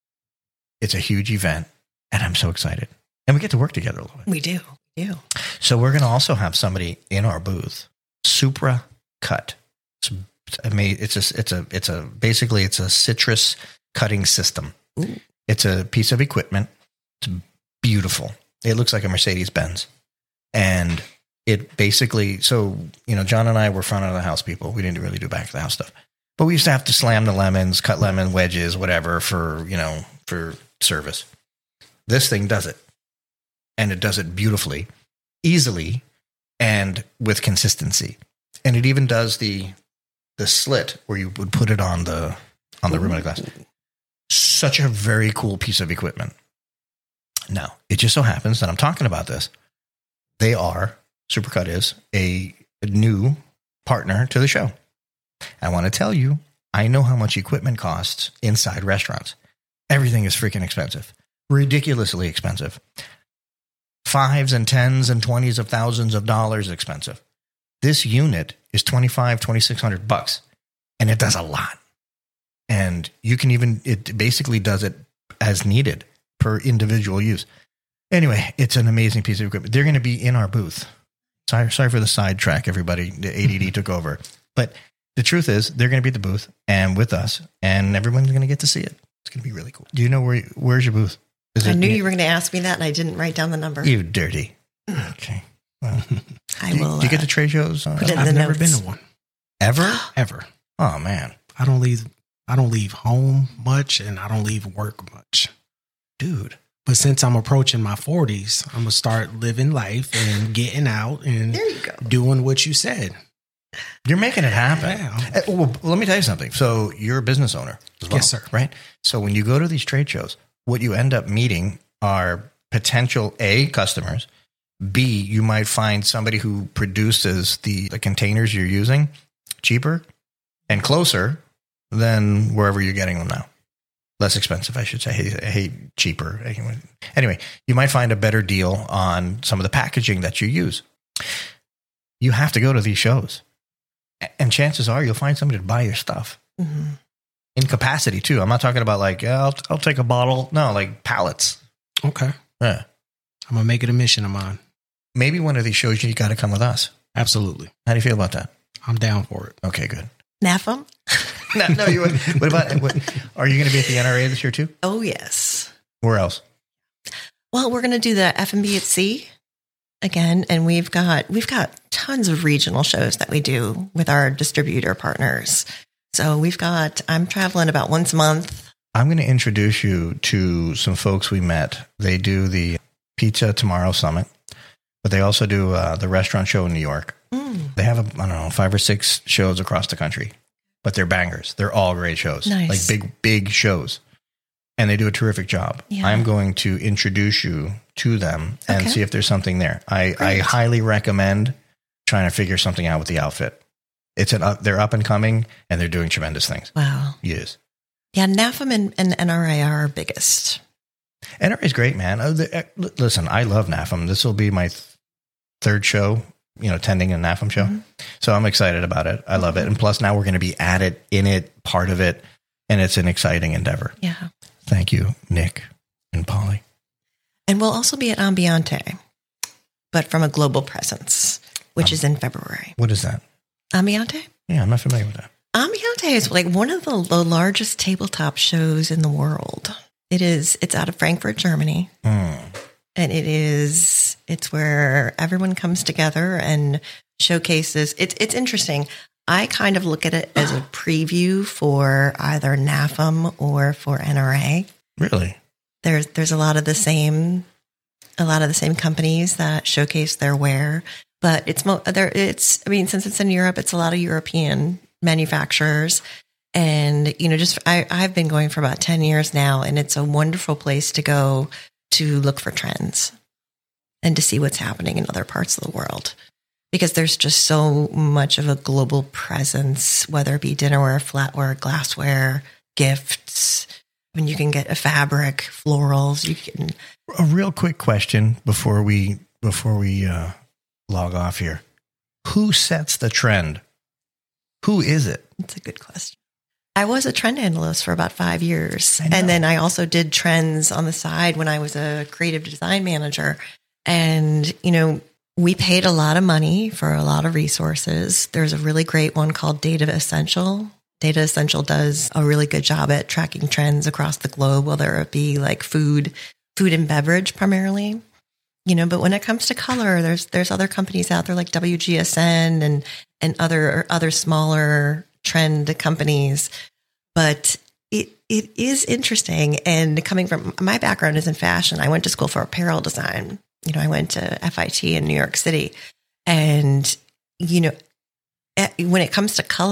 B: It's a huge event. And I'm so excited. And we get to work together a little bit.
D: We do. We do.
B: So we're going to also have somebody in our booth, Supra Cut. It's, I mean, it's a, it's a, it's a, basically it's a citrus cutting system. Ooh. It's a piece of equipment. It's beautiful. It looks like a Mercedes Benz. And it basically, so, you know, John and I were front of the house people. We didn't really do back of the house stuff. But we used to have to slam the lemons, cut lemon wedges, whatever, for, you know, for service. This thing does it. And it does it beautifully, easily, and with consistency. And it even does the the slit where you would put it on the on the rim of the glass. Such a very cool piece of equipment. Now, it just so happens that I'm talking about this. They are, Supercut is, a, a new partner to the show. I want to tell you, I know how much equipment costs inside restaurants. Everything is freaking expensive. Ridiculously expensive. Fives and tens and twenties of thousands of dollars expensive. This unit is twenty-five, twenty-six hundred bucks, and it does a lot. And you can even, it basically does it as needed per individual use. Anyway, it's an amazing piece of equipment. They're going to be in our booth. Sorry, sorry for the sidetrack, everybody. The A D D took over. But the truth is, they're going to be at the booth and with us, and everyone's going to get to see it. It's going to be really cool. Do you know where? Where's your booth? Is
D: I
B: it,
D: knew you were going to ask me that, and I didn't write down the number.
B: You dirty. Okay. Well,
D: I
B: do,
D: will.
B: do you get
D: uh,
B: to trade shows? Uh,
D: put it in
C: I've
D: the
C: never
D: notes.
C: been to one.
B: ever?
C: Ever.
B: Oh man,
C: I don't leave. I don't leave home much, and I don't leave work much.
B: dude.
C: But since I'm approaching my forties, I'm gonna start living life and getting out and
D: There you go.
C: doing what you said.
B: You're making it happen.
C: Yeah.
B: Uh, Well, let me tell you something. So you're a business owner as well,
C: Yes, sir.
B: right? So when you go to these trade shows, what you end up meeting are potential A, customers. B, you might find somebody who produces the, the containers you're using cheaper and closer than wherever you're getting them now. Less expensive, I should say. I hate, I hate cheaper. Anyway, you might find a better deal on some of the packaging that you use. You have to go to these shows. And chances are you'll find somebody to buy your stuff.
D: Mm-hmm.
B: In capacity, too. I'm not talking about like, yeah, I'll, I'll take a bottle. No, like pallets.
C: Okay.
B: Yeah.
C: I'm gonna make it a mission of mine.
B: Maybe one of these shows you got to come with us.
C: Absolutely.
B: How do you feel about that?
C: I'm down for it.
B: Okay, good.
D: N A F M?
B: no, no, you. What about? What, are you going to be at the N R A this year too?
D: Oh, yes.
B: Where else?
D: Well, we're going to do the F and B at Sea again, and we've got we've got tons of regional shows that we do with our distributor partners. So we've got. I'm traveling about once a month.
B: I'm going to introduce you to some folks we met. They do the Pizza Tomorrow Summit, but they also do uh, the restaurant show in New York.
D: Mm.
B: They have, a, I don't know, five or six shows across the country, but they're bangers. They're all great shows,
D: Nice.
B: like big, big shows. And they do a terrific job.
D: Yeah.
B: I'm going to introduce you to them and
D: Okay.
B: see if there's something there. I, I
D: Great.
B: highly recommend trying to figure something out with the outfit. It's an up, they're up and coming, and they're doing tremendous things.
D: Wow.
B: Yes.
D: Yeah, N A F M and, and N R A are our biggest.
B: N R A is great, man. Oh, the, uh, l- listen, I love N A F M. This will be my th- third show, you know, attending a N A F M show.
D: Mhm.
B: So I'm excited about it. I love it. And plus now we're going to be at it, in it, part of it. And it's an exciting endeavor.
D: Yeah.
B: Thank you, Nick and Polly.
D: And we'll also be at Ambiente, but from a global presence, which
B: Um,
D: is in February.
B: What is that?
D: Ambiente?
B: Yeah, I'm not familiar with that.
D: Ambiente is like one of the, the largest tabletop shows in the world. It is, it's out of Frankfurt, Germany.
B: Hmm.
D: And it is, it's where everyone comes together and showcases. It's, it's interesting. I kind of look at it as a preview for either N A F M or for N R A.
B: Really?
D: There's, there's a lot of the same, a lot of the same companies that showcase their ware, but it's, mo- there, it's, I mean, since it's in Europe, it's a lot of European manufacturers. And, you know, just, I, I've been going for about ten years now, and it's a wonderful place to go to look for trends and to see what's happening in other parts of the world. Because there's just so much of a global presence, whether it be dinnerware, flatware, glassware, gifts. I mean, you can get a fabric, florals. You can.
B: A real quick question before we before we uh, log off here. Who sets the trend? Who is it?
D: It's a good question. I was a trend analyst for about five years.
B: I know.
D: And then I also did trends on the side when I was a creative design manager. And, you know, we paid a lot of money for a lot of resources. There's a really great one called Data Essential. Data Essential does a really good job at tracking trends across the globe, whether it be like food, food and beverage primarily. You know, but when it comes to color, there's there's other companies out there like W G S N and and other other smaller trend companies. But it it is interesting. And coming from my background is in fashion. I went to school for apparel design. You know, I went to F I T in New York City. And, you know, when it comes to color,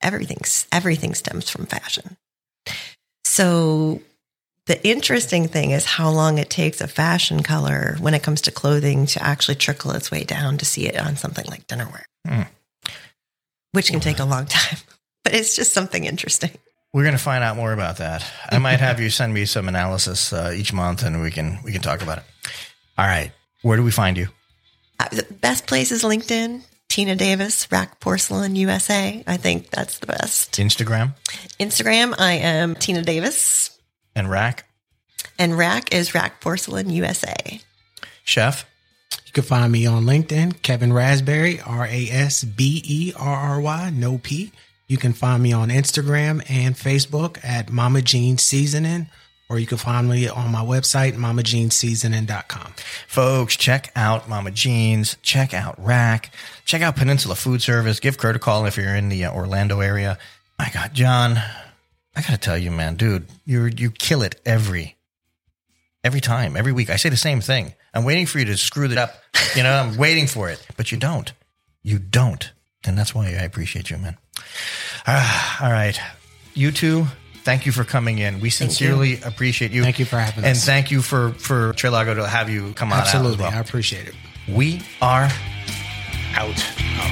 D: everything's, everything stems from fashion. So the interesting thing is how long it takes a fashion color when it comes to clothing to actually trickle its way down to see it on something like dinnerware, mm. which can take a long time, but it's just something interesting.
B: We're going to find out more about that. I might have you send me some analysis uh, each month, and we can we can talk about it. All right. Where do we find you?
D: Uh, the best place is LinkedIn. Tina Davis, Rack Porcelain U S A. I think that's the best.
B: Instagram?
D: Instagram, I am Tina Davis.
B: And Rack?
D: And Rack is Rack Porcelain U S A.
B: Chef?
C: You can find me on LinkedIn, Kevin Rasberry, R A S B E R R Y, no P. You can find me on Instagram and Facebook at Mama Jean Seasoning, or you can find me on my website, mama jean seasoning dot com.
B: Folks, check out Mama Jean's, check out Rack, check out Peninsula Food Service. Give Kurt a call if you're in the Orlando area. My God, John, I got to tell you, man, dude, you you kill it every every time, every week. I say the same thing. I'm waiting for you to screw it up. You know, I'm waiting for it, but you don't. You don't. And that's why I appreciate you, man. Uh, all right. You two, thank you for coming in. We sincerely
C: you.
B: appreciate you.
C: Thank you for having
B: and
C: us.
B: And thank you for, for Trilago to have you come on
C: Absolutely.
B: out as well.
C: I appreciate it.
B: We are out.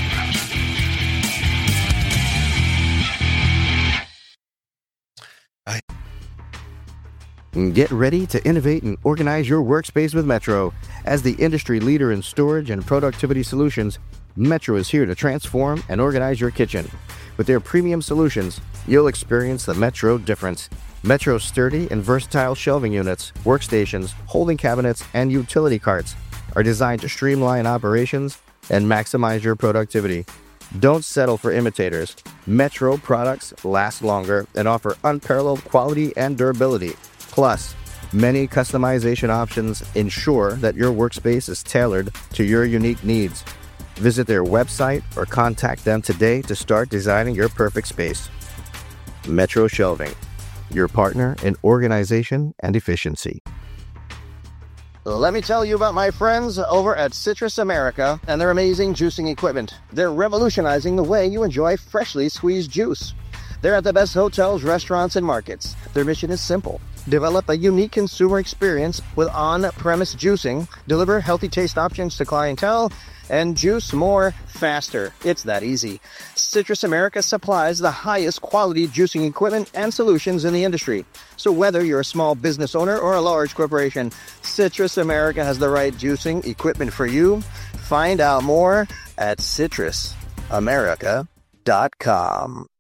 A: I- Get ready to innovate and organize your workspace with Metro. As the industry leader in storage and productivity solutions, Metro is here to transform and organize your kitchen. With their premium solutions, you'll experience the Metro difference. Metro's sturdy and versatile shelving units, workstations, holding cabinets, and utility carts are designed to streamline operations and maximize your productivity. Don't settle for imitators. Metro products last longer and offer unparalleled quality and durability. Plus, many customization options ensure that your workspace is tailored to your unique needs. Visit their website or contact them today to start designing your perfect space. Metro Shelving, your partner in organization and efficiency. Let me tell you about my friends over at Citrus America and their amazing juicing equipment. They're revolutionizing the way you enjoy freshly squeezed juice. They're at the best hotels, restaurants, and markets. Their mission is simple. Develop a unique consumer experience with on-premise juicing, deliver healthy taste options to clientele, and juice more faster. It's that easy. Citrus America supplies the highest quality juicing equipment and solutions in the industry. So whether you're a small business owner or a large corporation, Citrus America has the right juicing equipment for you. Find out more at citrus america dot com.